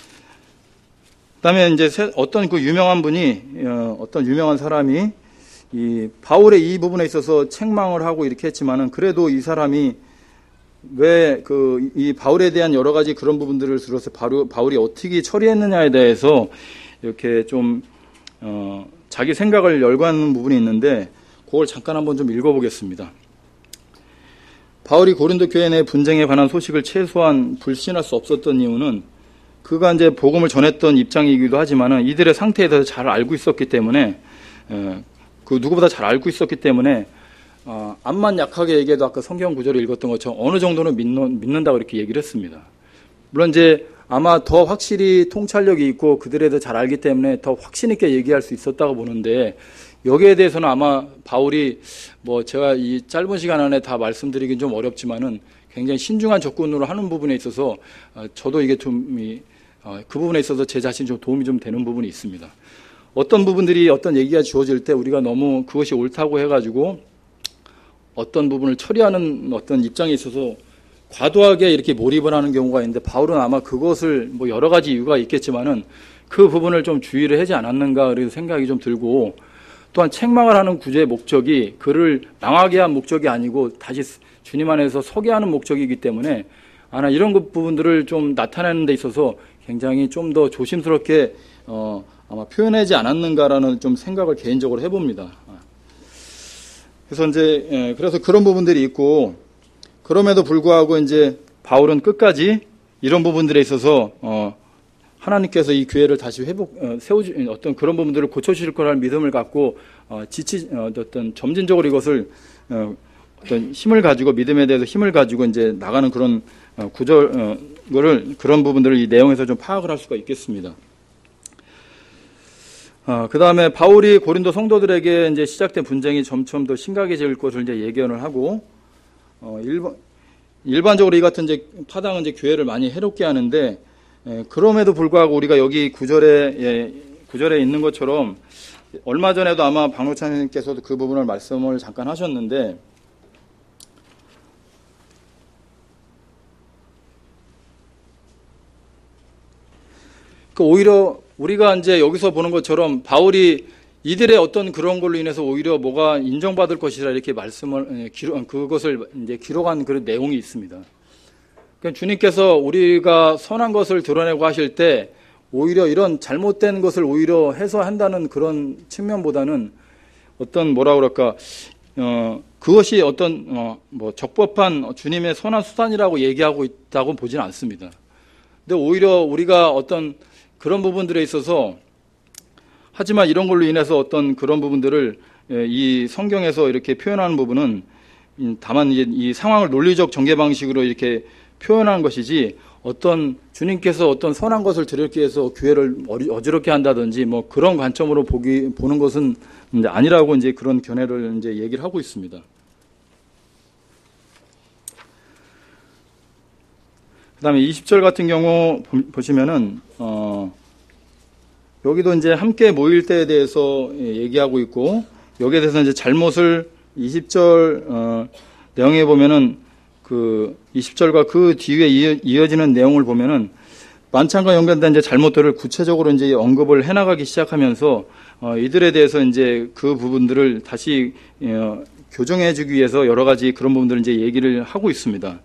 A: 그다음에 이제 어떤 그 유명한 분이 어, 어떤 유명한 사람이 이 바울의 이 부분에 있어서 책망을 하고 이렇게 했지만은 그래도 이 사람이 왜 그 이 바울에 대한 여러 가지 그런 부분들을 들어서 바로 바울이 어떻게 처리했느냐에 대해서 이렇게 좀 어, 자기 생각을 열거하는 부분이 있는데 그걸 잠깐 한번 좀 읽어보겠습니다. 바울이 고린도 교회 내 분쟁에 관한 소식을 최소한 불신할 수 없었던 이유는 그가 이제 복음을 전했던 입장이기도 하지만은 이들의 상태에 대해서 잘 알고 있었기 때문에 에, 그 누구보다 잘 알고 있었기 때문에 어, 암만 약하게 얘기해도 아까 성경 구절을 읽었던 것처럼 어느 정도는 믿는, 믿는다고 이렇게 얘기를 했습니다. 물론 이제 아마 더 확실히 통찰력이 있고 그들에 대해 잘 알기 때문에 더 확신 있게 얘기할 수 있었다고 보는데, 여기에 대해서는 아마 바울이 뭐 제가 이 짧은 시간 안에 다 말씀드리긴 좀 어렵지만은 굉장히 신중한 접근으로 하는 부분에 있어서 저도 이게 좀 그 부분에 있어서 제 자신이 좀 도움이 좀 되는 부분이 있습니다. 어떤 부분들이 어떤 얘기가 주어질 때 우리가 너무 그것이 옳다고 해가지고 어떤 부분을 처리하는 어떤 입장에 있어서 과도하게 이렇게 몰입을 하는 경우가 있는데, 바울은 아마 그것을 뭐 여러 가지 이유가 있겠지만은 그 부분을 좀 주의를 하지 않았는가 그래서 생각이 좀 들고, 또한 책망을 하는 구조의 목적이 그를 망하게 한 목적이 아니고 다시 주님 안에서 서게 하는 목적이기 때문에 아마 이런 부분들을 좀 나타내는 데 있어서 굉장히 좀 더 조심스럽게 어, 아마 표현하지 않았는가라는 좀 생각을 개인적으로 해봅니다. 그래서 이제 예, 그래서 그런 부분들이 있고, 그럼에도 불구하고 이제 바울은 끝까지 이런 부분들에 있어서 어, 하나님께서 이 교회를 다시 회복 어, 세우지 어떤 그런 부분들을 고쳐주실 거라는 믿음을 갖고 어, 지치 어, 어떤 점진적으로 이것을 어, 어떤 힘을 가지고 믿음에 대해서 힘을 가지고 이제 나가는 그런 어, 구절 어, 거를 그런 부분들을 이 내용에서 좀 파악을 할 수가 있겠습니다. 어, 그 다음에 바울이 고린도 성도들에게 이제 시작된 분쟁이 점점 더 심각해질 것을 이제 예견을 하고, 어, 일반, 일반적으로 이 같은 이제 파당은 이제 교회를 많이 해롭게 하는데, 예, 그럼에도 불구하고 우리가 여기 구절에, 예, 구절에 있는 것처럼 얼마 전에도 아마 박노찬님께서도 그 부분을 말씀을 잠깐 하셨는데, 그 오히려 우리가 이제 여기서 보는 것처럼 바울이 이들의 어떤 그런 걸로 인해서 오히려 뭐가 인정받을 것이라 이렇게 말씀을 기록, 그것을 이제 기록한 그런 내용이 있습니다. 그러니까 주님께서 우리가 선한 것을 드러내고 하실 때 오히려 이런 잘못된 것을 오히려 해소한다는 그런 측면보다는 어떤 뭐라 그럴까 어, 그것이 어떤 어, 뭐 적법한 주님의 선한 수단이라고 얘기하고 있다고 보지는 않습니다. 근데 오히려 우리가 어떤 그런 부분들에 있어서, 하지만 이런 걸로 인해서 어떤 그런 부분들을 이 성경에서 이렇게 표현하는 부분은 다만 이 상황을 논리적 전개 방식으로 이렇게 표현하는 것이지, 어떤 주님께서 어떤 선한 것을 드렸기 위해서 교회를 어지럽게 한다든지 뭐 그런 관점으로 보기 보는 것은 이제 아니라고 이제 그런 견해를 이제 얘기를 하고 있습니다. 그 다음에 이십 절 같은 경우 보시면은, 어, 여기도 이제 함께 모일 때에 대해서 얘기하고 있고, 여기에 대해서 이제 잘못을 이십 절, 어, 내용에 보면은 그 이십 절과 그 뒤에 이어, 이어지는 내용을 보면은 만찬과 연관된 이제 잘못들을 구체적으로 이제 언급을 해나가기 시작하면서, 어, 이들에 대해서 이제 그 부분들을 다시, 어, 교정해주기 위해서 여러 가지 그런 부분들을 이제 얘기를 하고 있습니다.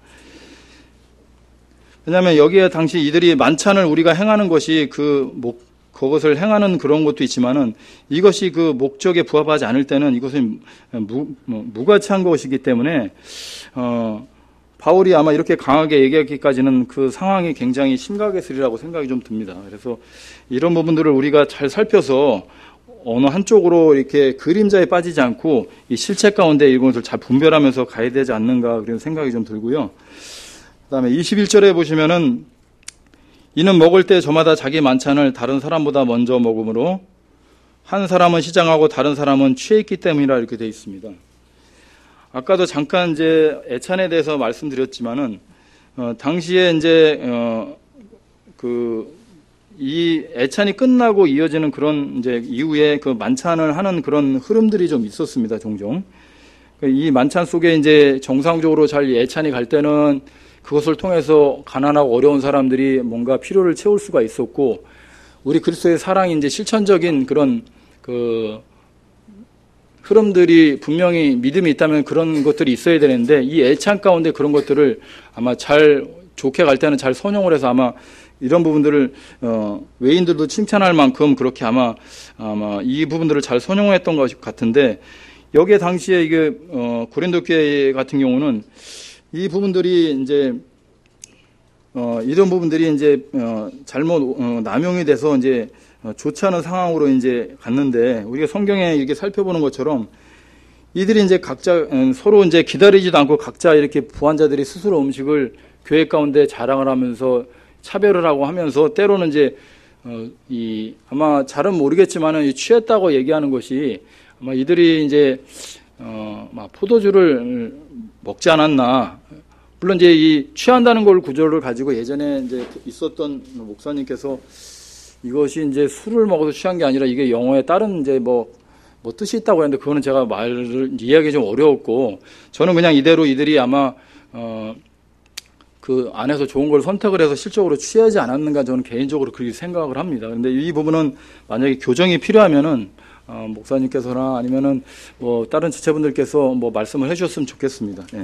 A: 왜냐하면 여기에 당시 이들이 만찬을 우리가 행하는 것이 그 목, 그것을 행하는 그런 것도 있지만은 이것이 그 목적에 부합하지 않을 때는 이것은 무, 뭐, 무가치한 것이기 때문에, 어, 바울이 아마 이렇게 강하게 얘기하기까지는 그 상황이 굉장히 심각했으리라고 생각이 좀 듭니다. 그래서 이런 부분들을 우리가 잘 살펴서 어느 한쪽으로 이렇게 그림자에 빠지지 않고 이 실체 가운데 이것을 잘 분별하면서 가야 되지 않는가 그런 생각이 좀 들고요. 그 다음에 이십일 절에 보시면은 이는 먹을 때 저마다 자기 만찬을 다른 사람보다 먼저 먹으므로 한 사람은 시장하고 다른 사람은 취해 있기 때문이라 이렇게 되어 있습니다. 아까도 잠깐 이제 애찬에 대해서 말씀드렸지만은 어, 당시에 이제 어, 그 이 애찬이 끝나고 이어지는 그런 이제 이후에 그 만찬을 하는 그런 흐름들이 좀 있었습니다. 종종 이 만찬 속에 이제 정상적으로 잘 애찬이 갈 때는 그것을 통해서 가난하고 어려운 사람들이 뭔가 필요를 채울 수가 있었고, 우리 그리스도의 사랑이 이제 실천적인 그런 그 흐름들이 분명히 믿음이 있다면 그런 것들이 있어야 되는데, 이 애찬 가운데 그런 것들을 아마 잘 좋게 갈 때는 잘 선용을 해서 아마 이런 부분들을 어, 외인들도 칭찬할 만큼 그렇게 아마 아마 이 부분들을 잘 선용했던 것 같은데, 여기에 당시에 이게 어, 고린도 교회 같은 경우는 이 부분들이 이제 어, 이런 부분들이 이제 어, 잘못 어, 남용이 돼서 이제 어, 좋지 않은 상황으로 이제 갔는데, 우리가 성경에 이렇게 살펴보는 것처럼 이들이 이제 각자 음, 서로 이제 기다리지도 않고 각자 이렇게 부한자들이 스스로 음식을 교회 가운데 자랑을 하면서 차별을 하고 하면서 때로는 이제 어, 이 아마 잘은 모르겠지만은 이 취했다고 얘기하는 것이 아마 이들이 이제 어, 막 포도주를 먹지 않았나. 물론 이제 이 취한다는 걸 구조를 가지고 예전에 이제 있었던 목사님께서 이것이 이제 술을 먹어서 취한 게 아니라 이게 영어에 다른 이제 뭐, 뭐 뜻이 있다고 했는데 그거는 제가 말을 이해하기 좀 어려웠고 저는 그냥 이대로 이들이 아마 어, 그 안에서 좋은 걸 선택을 해서 실적으로 취하지 않았는가 저는 개인적으로 그렇게 생각을 합니다. 그런데 이 부분은 만약에 교정이 필요하면은 어, 목사님께서나 아니면은 뭐 다른 지체분들께서 뭐 말씀을 해주셨으면 좋겠습니다. 네.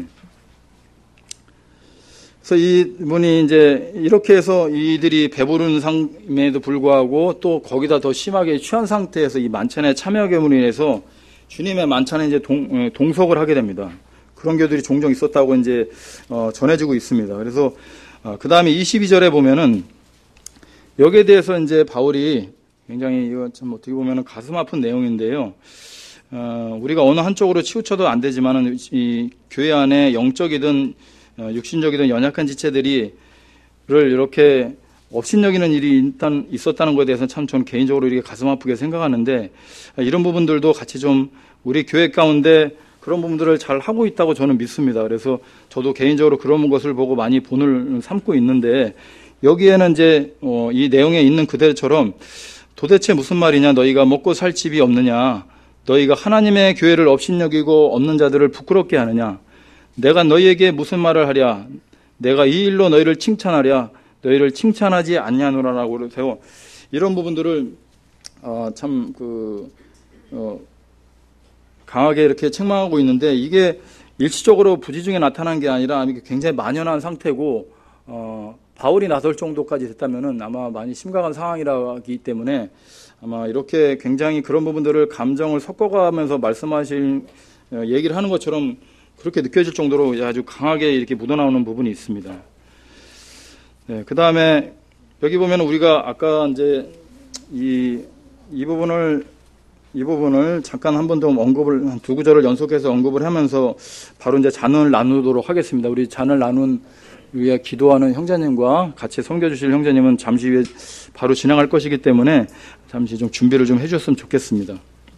A: 그래서 이분이 이제 이렇게 해서 이들이 배부른 상임에도 불구하고 또 거기다 더 심하게 취한 상태에서 이 만찬에 참여함으로 인해서 주님의 만찬에 이제 동, 동석을 하게 됩니다. 그런 교들이 종종 있었다고 이제 어, 전해지고 있습니다. 그래서 어, 그 다음에 이십이 절에 보면은 여기에 대해서 이제 바울이 굉장히 이거 참 어떻게 보면은 가슴 아픈 내용인데요. 어, 우리가 어느 한쪽으로 치우쳐도 안 되지만은 이 교회 안에 영적이든 어, 육신적이든 연약한 지체들이 를 이렇게 업신여기는 일이 일단 있었다는 것에 대해서 참 저는 개인적으로 이렇게 가슴 아프게 생각하는데 이런 부분들도 같이 좀 우리 교회 가운데 그런 부분들을 잘 하고 있다고 저는 믿습니다. 그래서 저도 개인적으로 그런 것을 보고 많이 본을 삼고 있는데 여기에는 이제 어, 이 내용에 있는 그대로처럼 도대체 무슨 말이냐 너희가 먹고 살 집이 없느냐 너희가 하나님의 교회를 업신여기고 없는 자들을 부끄럽게 하느냐 내가 너희에게 무슨 말을 하랴 내가 이 일로 너희를 칭찬하랴 너희를 칭찬하지 않냐노라라고 그러세요. 이런 부분들을 어, 참 그 어, 강하게 이렇게 책망하고 있는데 이게 일시적으로 부지중에 나타난 게 아니라 굉장히 만연한 상태고 어, 바울이 나설 정도까지 됐다면은 아마 많이 심각한 상황이라기 때문에 아마 이렇게 굉장히 그런 부분들을 감정을 섞어가면서 말씀하실 어, 얘기를 하는 것처럼 그렇게 느껴질 정도로 아주 강하게 이렇게 묻어나오는 부분이 있습니다. 네, 그 다음에 여기 보면 우리가 아까 이제 이, 이 부분을 이 부분을 잠깐 한 번 더 언급을, 두 구절을 연속해서 언급을 하면서 바로 이제 잔을 나누도록 하겠습니다. 우리 잔을 나눈 위에 기도하는 형제님과 같이 섬겨주실 형제님은 잠시 후에 바로 진행할 것이기 때문에 잠시 좀 준비를 좀 해주셨으면 좋겠습니다.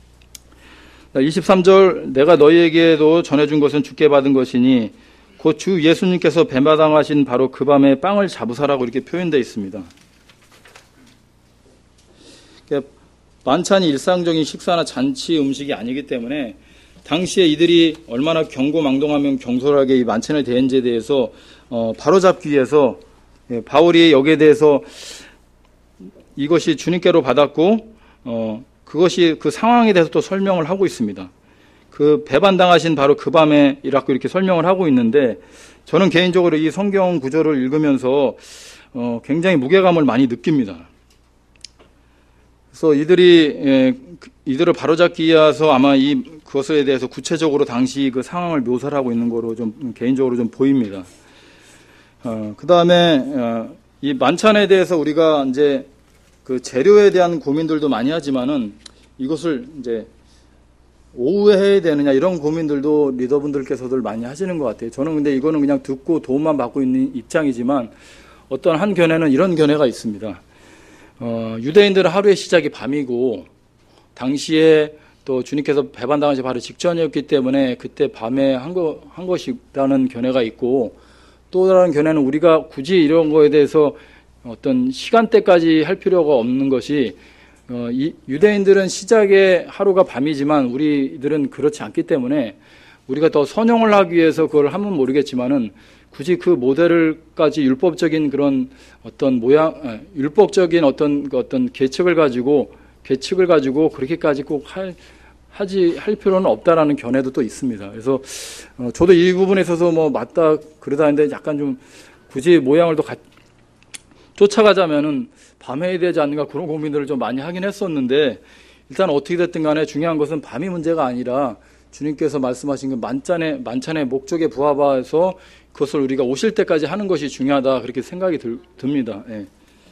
A: 이십삼 절, 내가 너희에게도 전해준 것은 주께 받은 것이니 곧 주 예수님께서 배마당하신 바로 그 밤에 빵을 잡으사라고 이렇게 표현되어 있습니다. 만찬이 일상적인 식사나 잔치 음식이 아니기 때문에 당시에 이들이 얼마나 경고망동하면 경솔하게 이 만찬을 대했는지에 대해서 어, 바로잡기 위해서 예, 바울이 여기에 대해서 이것이 주님께로 받았고 어, 그것이 그 상황에 대해서 또 설명을 하고 있습니다. 그 배반당하신 바로 그 밤에 이라고 이렇게 설명을 하고 있는데 저는 개인적으로 이 성경 구절을 읽으면서 어, 굉장히 무게감을 많이 느낍니다. 그래서 이들이 예, 이들을 바로잡기 위해서 아마 이 그것에 대해서 구체적으로 당시 그 상황을 묘사를 하고 있는 거로 좀 개인적으로 좀 보입니다. 어, 그 다음에 어, 이 만찬에 대해서 우리가 이제 그 재료에 대한 고민들도 많이 하지만은 이것을 이제 오후에 해야 되느냐 이런 고민들도 리더분들께서들 많이 하시는 것 같아요. 저는 근데 이거는 그냥 듣고 도움만 받고 있는 입장이지만 어떤 한 견해는 이런 견해가 있습니다. 어, 유대인들은 하루의 시작이 밤이고 당시에 또 주님께서 배반당하시 바로 직전이었기 때문에 그때 밤에 한, 거, 한 것이라는 견해가 있고 또 다른 견해는 우리가 굳이 이런 거에 대해서 어떤 시간대까지 할 필요가 없는 것이 어, 이 유대인들은 시작의 하루가 밤이지만 우리들은 그렇지 않기 때문에 우리가 더 선용을 하기 위해서 그걸 하면 모르겠지만은 굳이 그 모델을까지 율법적인 그런 어떤 모양, 율법적인 어떤 어떤 계책을 가지고 계책을 가지고 그렇게까지 꼭 할, 하지 할 필요는 없다라는 견해도 또 있습니다. 그래서 어, 저도 이 부분에 있어서 뭐 맞다 그러다 했는데 약간 좀 굳이 모양을 더 가, 쫓아가자면은 밤에 해야 되지 않는가 그런 고민들을 좀 많이 하긴 했었는데 일단 어떻게 됐든 간에 중요한 것은 밤이 문제가 아니라 주님께서 말씀하신 그 만찬의 만찬의 목적에 부합해서 그것을 우리가 오실 때까지 하는 것이 중요하다 그렇게 생각이 들, 듭니다. 예.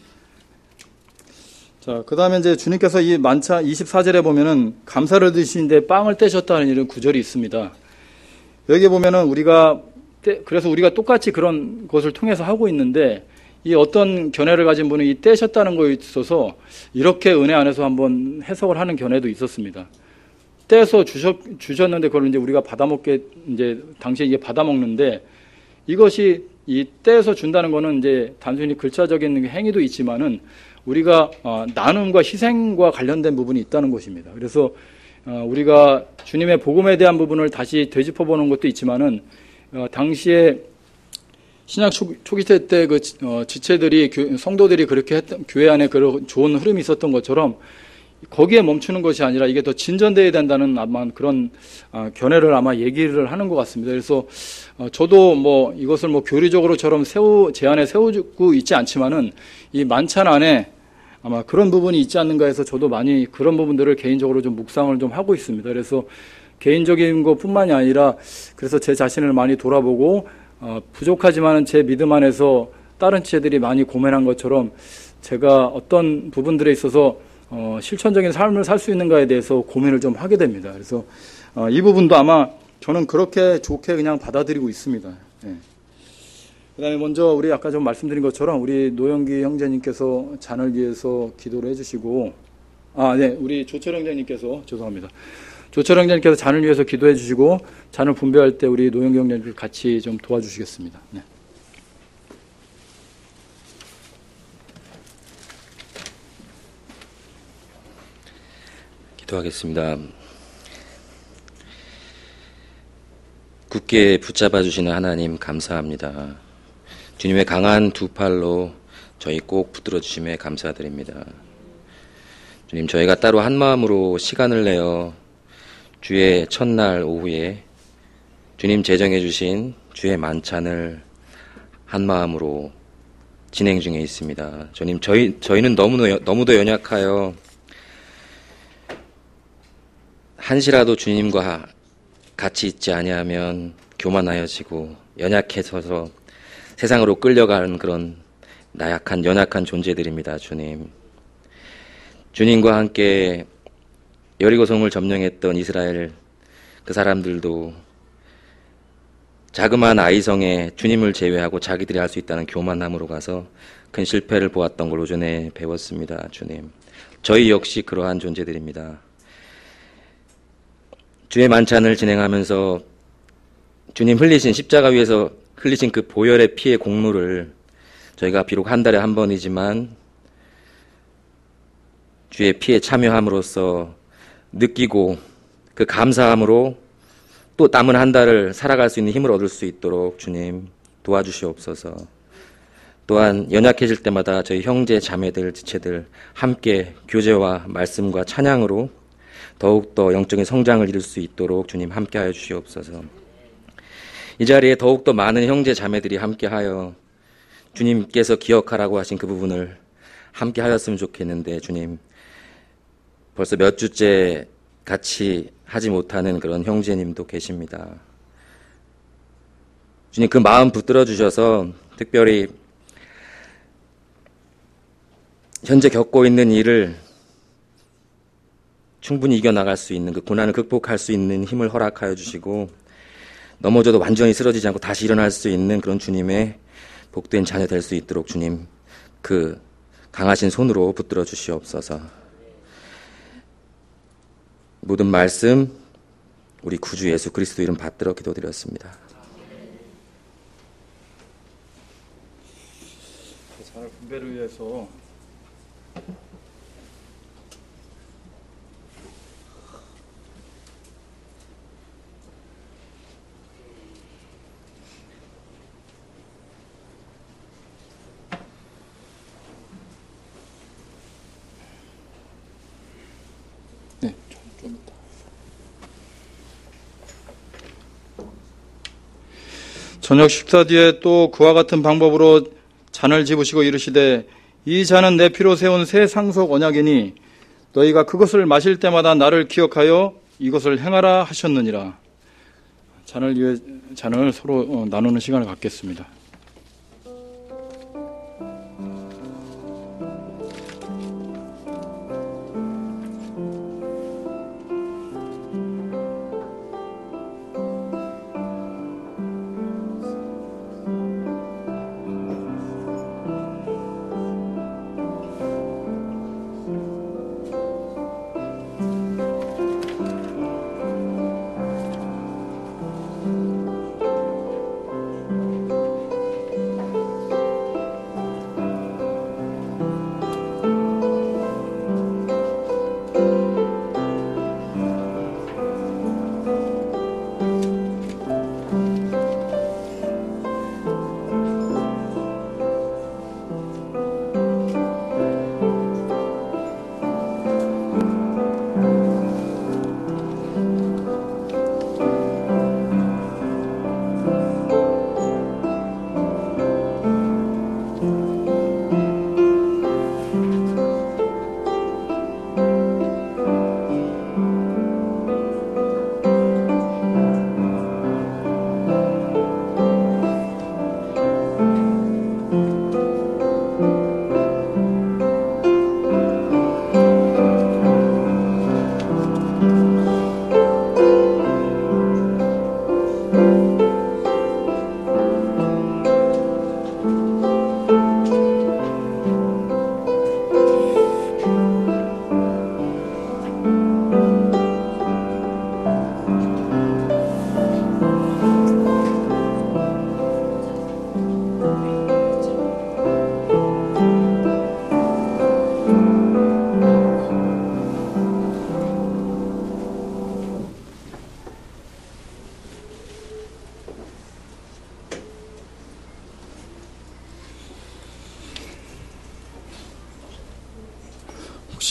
A: 자, 그 다음에 이제 주님께서 이 만찬 이십사 절에 보면은 감사를 드시는데 빵을 떼셨다는 이런 구절이 있습니다. 여기 보면은 우리가 떼, 그래서 우리가 똑같이 그런 것을 통해서 하고 있는데 이 어떤 견해를 가진 분이 이 떼셨다는 거에 있어서 이렇게 은혜 안에서 한번 해석을 하는 견해도 있었습니다. 떼서 주셨, 주셨는데 그걸 이제 우리가 받아먹게, 이제 당시에 이게 받아먹는데 이것이 이 떼서 준다는 거는 이제 단순히 글자적인 행위도 있지만은 우리가 어, 나눔과 희생과 관련된 부분이 있다는 것입니다. 그래서 어, 우리가 주님의 복음에 대한 부분을 다시 되짚어보는 것도 있지만은 어, 당시에 신약 초기 때 그 어, 지체들이 교, 성도들이 그렇게 했던, 교회 안에 그런 좋은 흐름이 있었던 것처럼 거기에 멈추는 것이 아니라 이게 더 진전돼야 된다는 아마 그런 어, 견해를 아마 얘기를 하는 것 같습니다. 그래서 어, 저도 뭐 이것을 뭐 교리적으로처럼 세우 제안에 세우고 있지 않지만은 이 만찬 안에 아마 그런 부분이 있지 않는가 해서 저도 많이 그런 부분들을 개인적으로 좀 묵상을 좀 하고 있습니다. 그래서 개인적인 것뿐만이 아니라 그래서 제 자신을 많이 돌아보고 어, 부족하지만은 제 믿음 안에서 다른 지체들이 많이 고민한 것처럼 제가 어떤 부분들에 있어서 어, 실천적인 삶을 살 수 있는가에 대해서 고민을 좀 하게 됩니다. 그래서 어, 이 부분도 아마 저는 그렇게 좋게 그냥 받아들이고 있습니다. 예. 그다음에 먼저 우리 아까 좀 말씀드린 것처럼 우리 노영기 형제님께서 잔을 위해서 기도를 해주시고, 아, 네, 우리 조철 형제님께서 죄송합니다. 조철 형제님께서 잔을 위해서 기도해 주시고 잔을 분배할 때 우리 노영기 형제님 같이 좀 도와주시겠습니다. 네.
C: 기도하겠습니다. 굳게 붙잡아 주시는 하나님 감사합니다. 주님의 강한 두 팔로 저희 꼭 붙들어 주심에 감사드립니다. 주님, 저희가 따로 한 마음으로 시간을 내어 주의 첫날 오후에 주님 제정해 주신 주의 만찬을 한 마음으로 진행 중에 있습니다. 주님, 저희, 저희는 너무도, 너무도 연약하여 한시라도 주님과 같이 있지 아니하면 교만하여지고 연약해져서 세상으로 끌려가는 그런 나약한 연약한 존재들입니다. 주님, 주님과 함께 여리고성을 점령했던 이스라엘 그 사람들도 자그마한 아이성에 주님을 제외하고 자기들이 할 수 있다는 교만함으로 가서 큰 실패를 보았던 걸 오전에 배웠습니다. 주님, 저희 역시 그러한 존재들입니다. 주의 만찬을 진행하면서 주님 흘리신 십자가 위에서 흘리신 그 보혈의 피의 공로를 저희가 비록 한 달에 한 번이지만 주의 피에 참여함으로써 느끼고 그 감사함으로 또 남은 한 달을 살아갈 수 있는 힘을 얻을 수 있도록 주님 도와주시옵소서. 또한 연약해질 때마다 저희 형제 자매들 지체들 함께 교제와 말씀과 찬양으로 더욱더 영적인 성장을 이룰 수 있도록 주님 함께하여 주시옵소서. 이 자리에 더욱더 많은 형제 자매들이 함께하여 주님께서 기억하라고 하신 그 부분을 함께하였으면 좋겠는데 주님, 벌써 몇 주째 같이 하지 못하는 그런 형제님도 계십니다. 주님, 그 마음 붙들어 주셔서 특별히 현재 겪고 있는 일을 충분히 이겨나갈 수 있는 그 고난을 극복할 수 있는 힘을 허락하여 주시고 넘어져도 완전히 쓰러지지 않고 다시 일어날 수 있는 그런 주님의 복된 자녀 될 수 있도록 주님 그 강하신 손으로 붙들어 주시옵소서. 모든 말씀 우리 구주 예수 그리스도 이름 받들어 기도드렸습니다.
A: 잔을 분배를 위해서 네, 좀, 좀 이따. 저녁 식사 뒤에 또 그와 같은 방법으로 잔을 집으시고 이르시되 이 잔은 내 피로 세운 새 상속 언약이니 너희가 그것을 마실 때마다 나를 기억하여 이것을 행하라 하셨느니라. 잔을 위해 잔을 서로 나누는 시간을 갖겠습니다.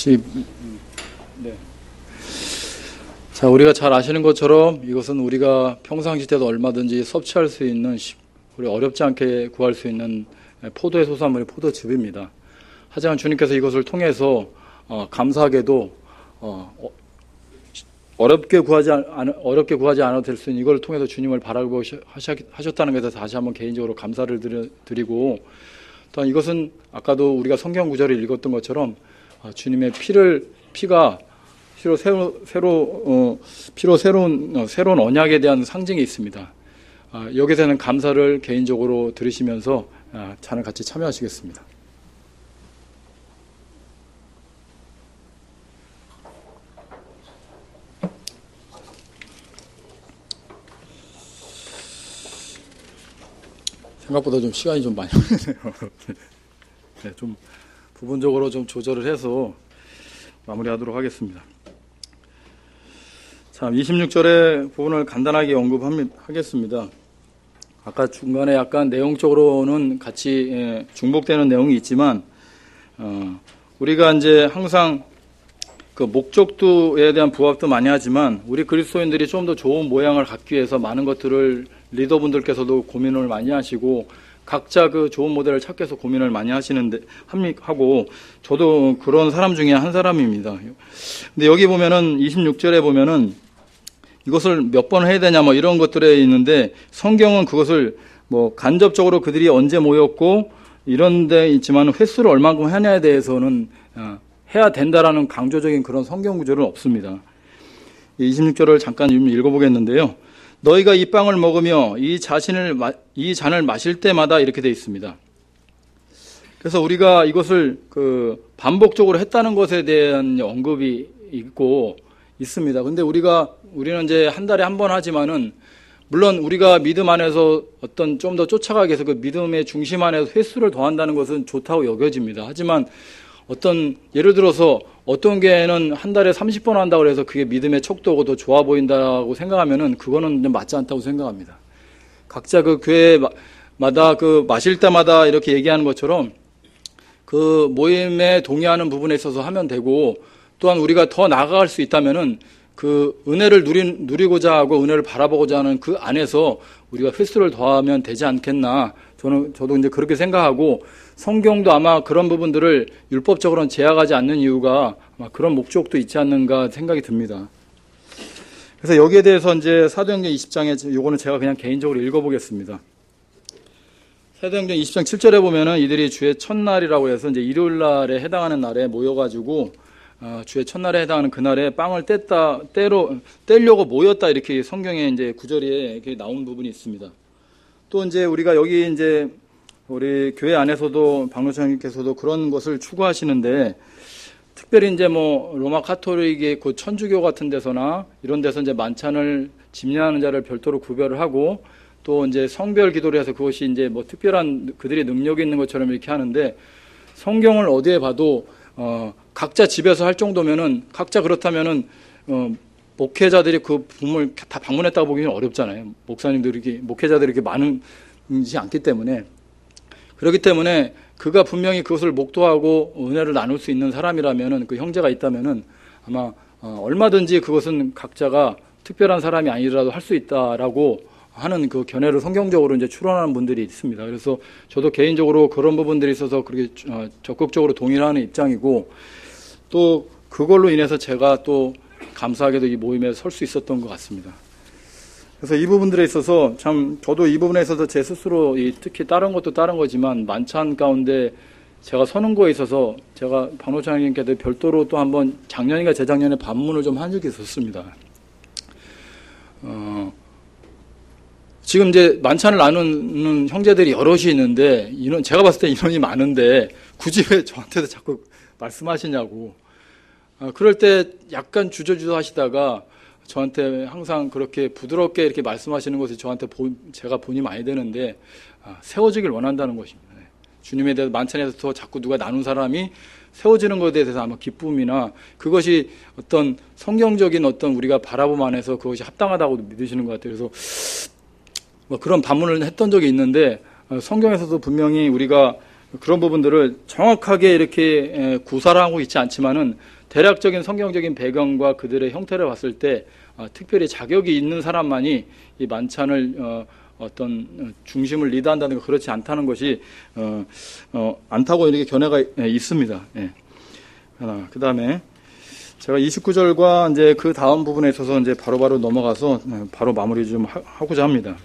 A: 십, 네. 자, 우리가 잘 아시는 것처럼 이것은 우리가 평상시 때도 얼마든지 섭취할 수 있는, 우리 어렵지 않게 구할 수 있는 포도의 소산물이 포도즙입니다. 하지만 주님께서 이것을 통해서 어, 감사하게도 어, 어렵게 구하지 않, 어렵게 구하지 않아도 될 수 있는 이걸 통해서 주님을 바라보고 하셨다는 것에 다시 한번 개인적으로 감사를 드리고, 또한 이것은 아까도 우리가 성경 구절을 읽었던 것처럼 어, 주님의 피를 피가 피로 새로 새로 어, 피로 새로운 어, 새로운 언약에 대한 상징이 있습니다. 어, 여기서는 감사를 개인적으로 들으시면서 어, 찬을 같이 참여하시겠습니다. 생각보다 좀 시간이 좀 많이 걸리네요. 네, 좀 부분적으로 좀 조절을 해서 마무리하도록 하겠습니다. 자, 이십육 절의 부분을 간단하게 언급하겠습니다. 아까 중간에 약간 내용적으로는 같이 예, 중복되는 내용이 있지만 어, 우리가 이제 항상 그 목적도에 대한 부합도 많이 하지만 우리 그리스도인들이 좀 더 좋은 모양을 갖기 위해서 많은 것들을 리더분들께서도 고민을 많이 하시고 각자 그 좋은 모델을 찾기 위해서 고민을 많이 하시는데 하고 저도 그런 사람 중에 한 사람입니다. 근데 여기 보면은 이십육 절에 보면은 이것을 몇 번 해야 되냐 뭐 이런 것들에 있는데 성경은 그것을 뭐 간접적으로 그들이 언제 모였고 이런 데 있지만 횟수를 얼마큼 하냐에 대해서는 해야 된다라는 강조적인 그런 성경 구절은 없습니다. 이십육 절을 잠깐 읽어보겠는데요. 너희가 이 빵을 먹으며 이 자신을 이 잔을 마실 때마다 이렇게 되어 있습니다. 그래서 우리가 이것을 그 반복적으로 했다는 것에 대한 언급이 있고 있습니다. 근데 우리가 우리는 이제 한 달에 한 번 하지만은 물론 우리가 믿음 안에서 어떤 좀 더 쫓아가기 위해서 그 믿음의 중심 안에서 횟수를 더한다는 것은 좋다고 여겨집니다. 하지만 어떤 예를 들어서 어떤 교회는 한 달에 삼십 번 한다고 해서 그게 믿음의 척도고 더 좋아 보인다고 생각하면은 그거는 좀 맞지 않다고 생각합니다. 각자 그 교회마다 그 마실 때마다 이렇게 얘기하는 것처럼 그 모임에 동의하는 부분에 있어서 하면 되고, 또한 우리가 더 나아갈 수 있다면은 그 은혜를 누리, 누리고자 하고 은혜를 바라보고자 하는 그 안에서 우리가 횟수를 더하면 되지 않겠나. 저는, 저도 이제 그렇게 생각하고, 성경도 아마 그런 부분들을 율법적으로는 제약하지 않는 이유가 아마 그런 목적도 있지 않는가 생각이 듭니다. 그래서 여기에 대해서 이제 사도행전 이십 장에 요거는 제가 그냥 개인적으로 읽어보겠습니다. 사도행전 이십 장 칠 절에 보면은 이들이 주의 첫날이라고 해서 이제 일요일 날에 해당하는 날에 모여가지고 어, 주의 첫날에 해당하는 그날에 빵을 뗐다, 떼로, 떼려고 모였다, 이렇게 성경에 이제 구절에 이렇게 나온 부분이 있습니다. 또 이제 우리가 여기 이제 우리 교회 안에서도 박노창님께서도 그런 것을 추구하시는데, 특별히 이제 뭐 로마 카톨릭의 그 천주교 같은 데서나 이런 데서 이제 만찬을 집례하는 자를 별도로 구별을 하고, 또 이제 성별 기도를 해서 그것이 이제 뭐 특별한 그들의 능력이 있는 것처럼 이렇게 하는데, 성경을 어디에 봐도 어, 각자 집에서 할 정도면은, 각자 그렇다면은, 어, 목회자들이 그 부모를 다 방문했다고 보기는 어렵잖아요. 목사님들이, 이렇게, 목회자들이 이렇게 많은지 않기 때문에. 그렇기 때문에 그가 분명히 그것을 목도하고 은혜를 나눌 수 있는 사람이라면은, 그 형제가 있다면은 아마, 어, 얼마든지 그것은 각자가 특별한 사람이 아니더라도 할 수 있다라고 하는 그 견해를 성경적으로 이제 추론하는 분들이 있습니다. 그래서 저도 개인적으로 그런 부분들이 있어서 그렇게 적극적으로 동의를 하는 입장이고, 또 그걸로 인해서 제가 또 감사하게도 이 모임에 설 수 있었던 것 같습니다. 그래서 이 부분들에 있어서 참 저도 이 부분에 있어서 제 스스로 특히 다른 것도 다른 거지만 만찬 가운데 제가 서는 거에 있어서 제가 박노창님께도 별도로 또 한번 작년인가 재작년에 반문을 좀 한 적이 있었습니다. 어, 지금 이제 만찬을 나누는 형제들이 여럿이 있는데, 인원, 제가 봤을 때 인원이 많은데, 굳이 왜 저한테도 자꾸 말씀하시냐고. 아, 그럴 때 약간 주저주저 하시다가, 저한테 항상 그렇게 부드럽게 이렇게 말씀하시는 것이 저한테 본, 제가 본이 많이 되는데, 아, 세워지길 원한다는 것입니다. 주님에 대해서 만찬에서 자꾸 누가 나눈 사람이 세워지는 것에 대해서 아마 기쁨이나 그것이 어떤 성경적인 어떤 우리가 바라봄 안에서 그것이 합당하다고 믿으시는 것 같아요. 그래서 뭐 그런 반문을 했던 적이 있는데, 성경에서도 분명히 우리가 그런 부분들을 정확하게 이렇게 구사를 하고 있지 않지만은 대략적인 성경적인 배경과 그들의 형태를 봤을 때 어, 특별히 자격이 있는 사람만이 이 만찬을 어, 어떤 중심을 리드한다는 거 그렇지 않다는 것이 어, 어, 않다고 이렇게 견해가 있습니다. 예. 어, 그 다음에 제가 이십구 절과 이제 그 다음 부분에 있어서 이제 바로바로 넘어가서 바로 마무리 좀 하고자 합니다.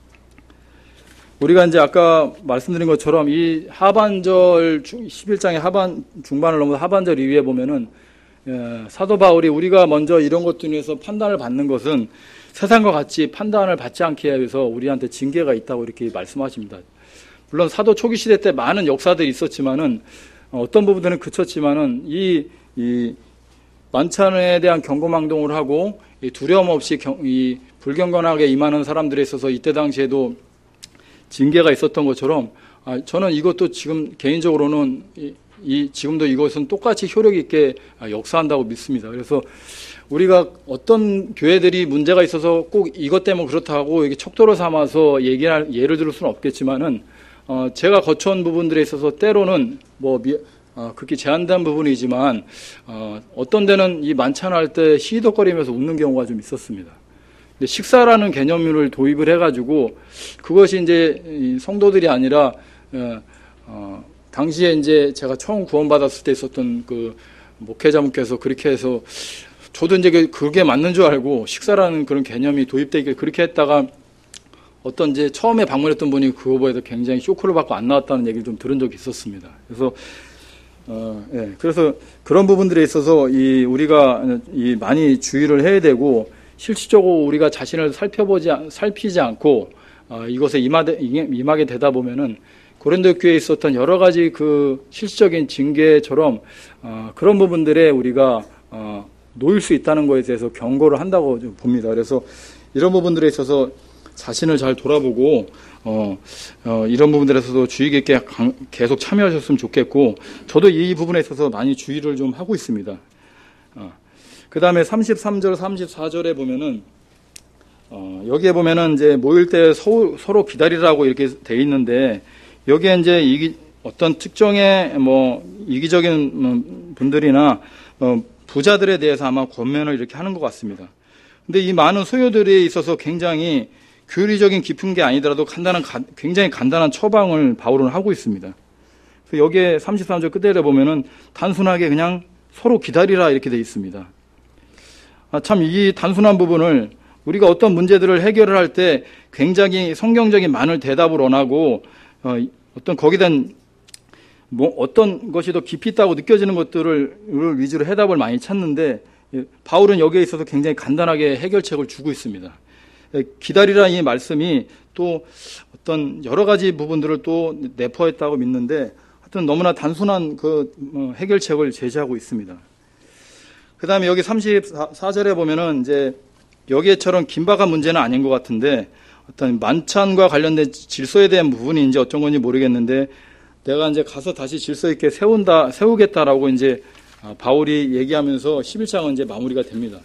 A: 우리가 이제 아까 말씀드린 것처럼 이 하반절 십일 장의 하반 중반을 넘어서 하반절 이후에 보면은 사도 바울이 우리가 먼저 이런 것들에 대해서 판단을 받는 것은 세상과 같이 판단을 받지 않게 위해서 우리한테 징계가 있다고 이렇게 말씀하십니다. 물론 사도 초기 시대 때 많은 역사들이 있었지만은 어떤 부분들은 그쳤지만은 이, 이 만찬에 대한 경고망동을 하고 이 두려움 없이 경, 이 불경건하게 임하는 사람들에 있어서 이때 당시에도 징계가 있었던 것처럼 아, 저는 이것도 지금 개인적으로는 이, 이 지금도 이것은 똑같이 효력 있게 역사한다고 믿습니다. 그래서 우리가 어떤 교회들이 문제가 있어서 꼭 이것 때문에 그렇다고 이렇게 척도로 삼아서 얘기할 예를 들을 수는 없겠지만은 어, 제가 거쳐온 부분들에 있어서 때로는 뭐 미, 어, 그렇게 제한된 부분이지만 어, 어떤 데는 이 만찬할 때 시덕거리면서 웃는 경우가 좀 있었습니다. 근데 식사라는 개념을 도입을 해가지고 그것이 이제 성도들이 아니라 어, 어, 당시에 이제 제가 처음 구원받았을 때 있었던 그 목회자분께서 그렇게 해서 저도 이제 그게 맞는 줄 알고 식사라는 그런 개념이 도입되길 그렇게 했다가 어떤 이제 처음에 방문했던 분이 그거 보여서 굉장히 쇼크를 받고 안 나왔다는 얘기를 좀 들은 적이 있었습니다. 그래서 어, 예. 그래서 그런 부분들에 있어서 이 우리가 이 많이 주의를 해야 되고 실질적으로 우리가 자신을 살펴보지 살피지 않고 어, 이것에 임하되, 임하게 되다 보면은 고린도 교회에 있었던 여러 가지 그 실질적인 징계처럼 어, 그런 부분들에 우리가 어, 놓일 수 있다는 것에 대해서 경고를 한다고 봅니다. 그래서 이런 부분들에 있어서 자신을 잘 돌아보고 어, 어, 이런 부분들에서도 주의 깊게 강, 계속 참여하셨으면 좋겠고 저도 이 부분에 있어서 많이 주의를 좀 하고 있습니다. 어, 그 다음에 삼십삼 절, 삼십사 절에 보면은 어, 여기에 보면은 이제 모일 때 서, 서로 기다리라고 이렇게 돼 있는데 여기에 이제 이기, 어떤 특정의 뭐 이기적인 분들이나 어, 부자들에 대해서 아마 권면을 이렇게 하는 것 같습니다. 근데 이 많은 소요들에 있어서 굉장히 교리적인 깊은 게 아니더라도 간단한, 굉장히 간단한 처방을 바울은 하고 있습니다. 그래서 여기에 삼십삼 절 끝에 보면은 단순하게 그냥 서로 기다리라 이렇게 되어 있습니다. 아, 참 이 단순한 부분을 우리가 어떤 문제들을 해결을 할 때 굉장히 성경적인 많은 대답을 원하고 어, 어떤 거기에 대한 뭐 어떤 것이 더 깊이 있다고 느껴지는 것들을 위주로 해답을 많이 찾는데 바울은 여기에 있어서 굉장히 간단하게 해결책을 주고 있습니다. 기다리라는 이 말씀이 또 어떤 여러 가지 부분들을 또 내포했다고 믿는데 하여튼 너무나 단순한 그 해결책을 제시하고 있습니다. 그 다음에 여기 삼십사 절에 보면은 이제 여기에처럼 긴박한 문제는 아닌 것 같은데 어떤 만찬과 관련된 질서에 대한 부분이 이제 어떤 건지 모르겠는데 내가 이제 가서 다시 질서 있게 세운다, 세우겠다라고 이제 바울이 얘기하면서 십일 장은 이제 마무리가 됩니다.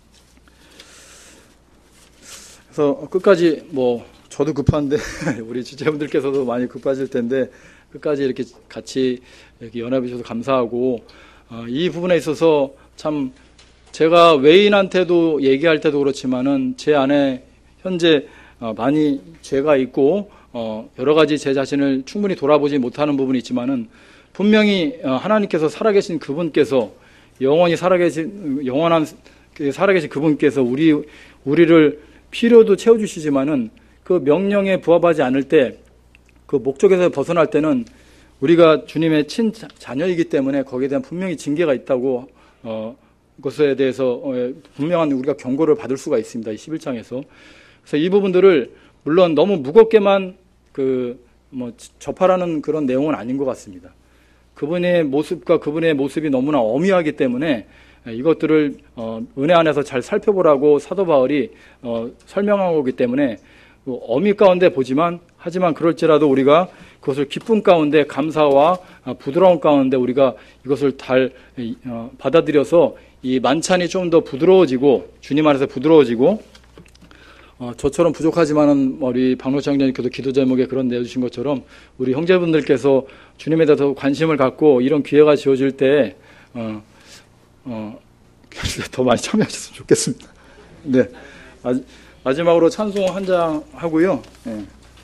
A: 그래서 끝까지 뭐 저도 급한데 우리 지체분들께서도 많이 급하실 텐데 끝까지 이렇게 같이 이렇게 연합해 주셔서 감사하고 어, 이 부분에 있어서 참 제가 외인한테도 얘기할 때도 그렇지만은 제 안에 현재 어, 많이 죄가 있고 어, 여러 가지 제 자신을 충분히 돌아보지 못하는 부분이 있지만은 분명히 어, 하나님께서 살아계신 그분께서 영원히 살아계신 영원한 살아계신 그분께서 우리 우리를 필요도 채워주시지만은 그 명령에 부합하지 않을 때 그 목적에서 벗어날 때는 우리가 주님의 친 자녀이기 때문에 거기에 대한 분명히 징계가 있다고 어, 것에 대해서 어, 분명한 우리가 경고를 받을 수가 있습니다. 이 십일 장에서. 그래서 이 부분들을 물론 너무 무겁게만 그 뭐 접하라는 그런 내용은 아닌 것 같습니다. 그분의 모습과 그분의 모습이 너무나 엄미하기 때문에 이것들을 어, 은혜 안에서 잘 살펴보라고 사도 바울이 어, 설명한 거기 때문에 엄미 가운데 보지만 하지만 그럴지라도 우리가 그것을 기쁨 가운데 감사와 부드러운 가운데 우리가 이것을 잘 어, 받아들여서 이 만찬이 좀 더 부드러워지고 주님 안에서 부드러워지고 어, 저처럼 부족하지만은 우리 박노창장님께서 기도 제목에 그런 내주신 것처럼 우리 형제분들께서 주님에 대해서 관심을 갖고 이런 기회가 지어질 때 어, 어, 더 많이 참여하셨으면 좋겠습니다. 네. 마, 마지막으로 찬송 한 장 하고요. 네.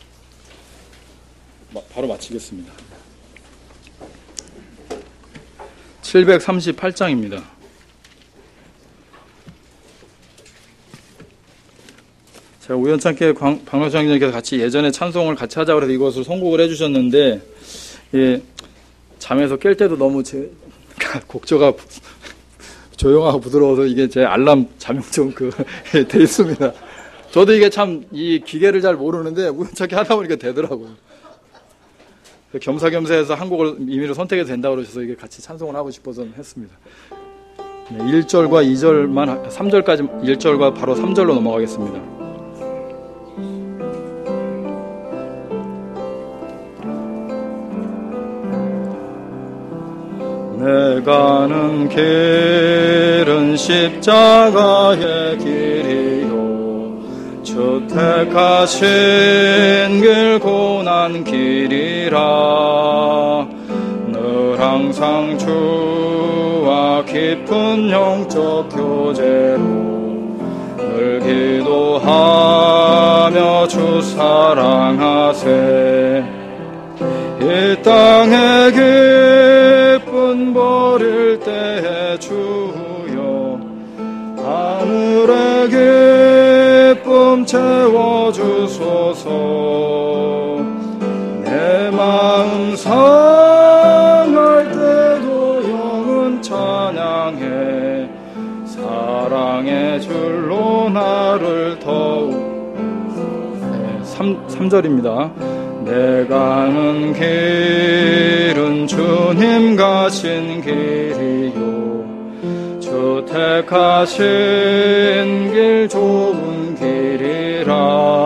A: 마, 바로 마치겠습니다. 칠백삼십팔 장입니다. 제가 우연찮게 박노장님께서 같이 예전에 찬송을 같이 하자고 해서 이것을 선곡을 해주셨는데, 예, 잠에서 깰 때도 너무 제 곡조가 조용하고 부드러워서 이게 제 알람 잠용증 그 돼 있습니다. 저도 이게 참 이 기계를 잘 모르는데 우연찮게 하다 보니까 되더라고요. 겸사겸사해서 한 곡을 임의로 선택해도 된다고 그러셔서 이게 같이 찬송을 하고 싶어서 했습니다. 네, 일 절과 이 절만, 삼 절까지, 일 절과 바로 삼 절로 넘어가겠습니다. 내가 가는 길은 십자가의 길이요 주 택하신 길 고난 길이라 늘 항상 주와 깊은 영적 교제로 늘 기도하며 주 사랑하세 이 땅의 기쁨 버릴 때에 주여 하늘의 기쁨 채워주소서 내 마음 상할 때도 영은 찬양해 사랑의 줄로 나를 더욱 네, 삼 절입니다. 내가 가는 길은 주님 가신 길이요 주 택하신 길 좁은 길이라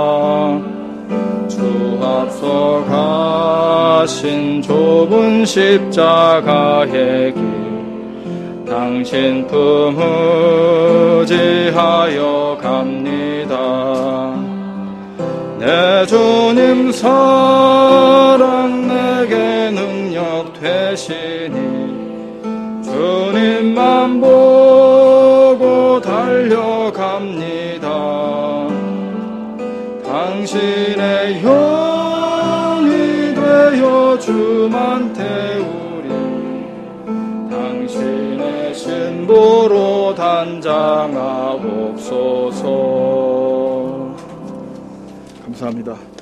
A: 주 앞서 가신 좁은 십자가의 길 당신 품 의지하여 갑니다 내 주님 사랑 내게 능력 되시니 주님만 보고 달려갑니다 당신의 영이 되어 주만 태우리 당신의 신부로 단장하옵소서 감사합니다.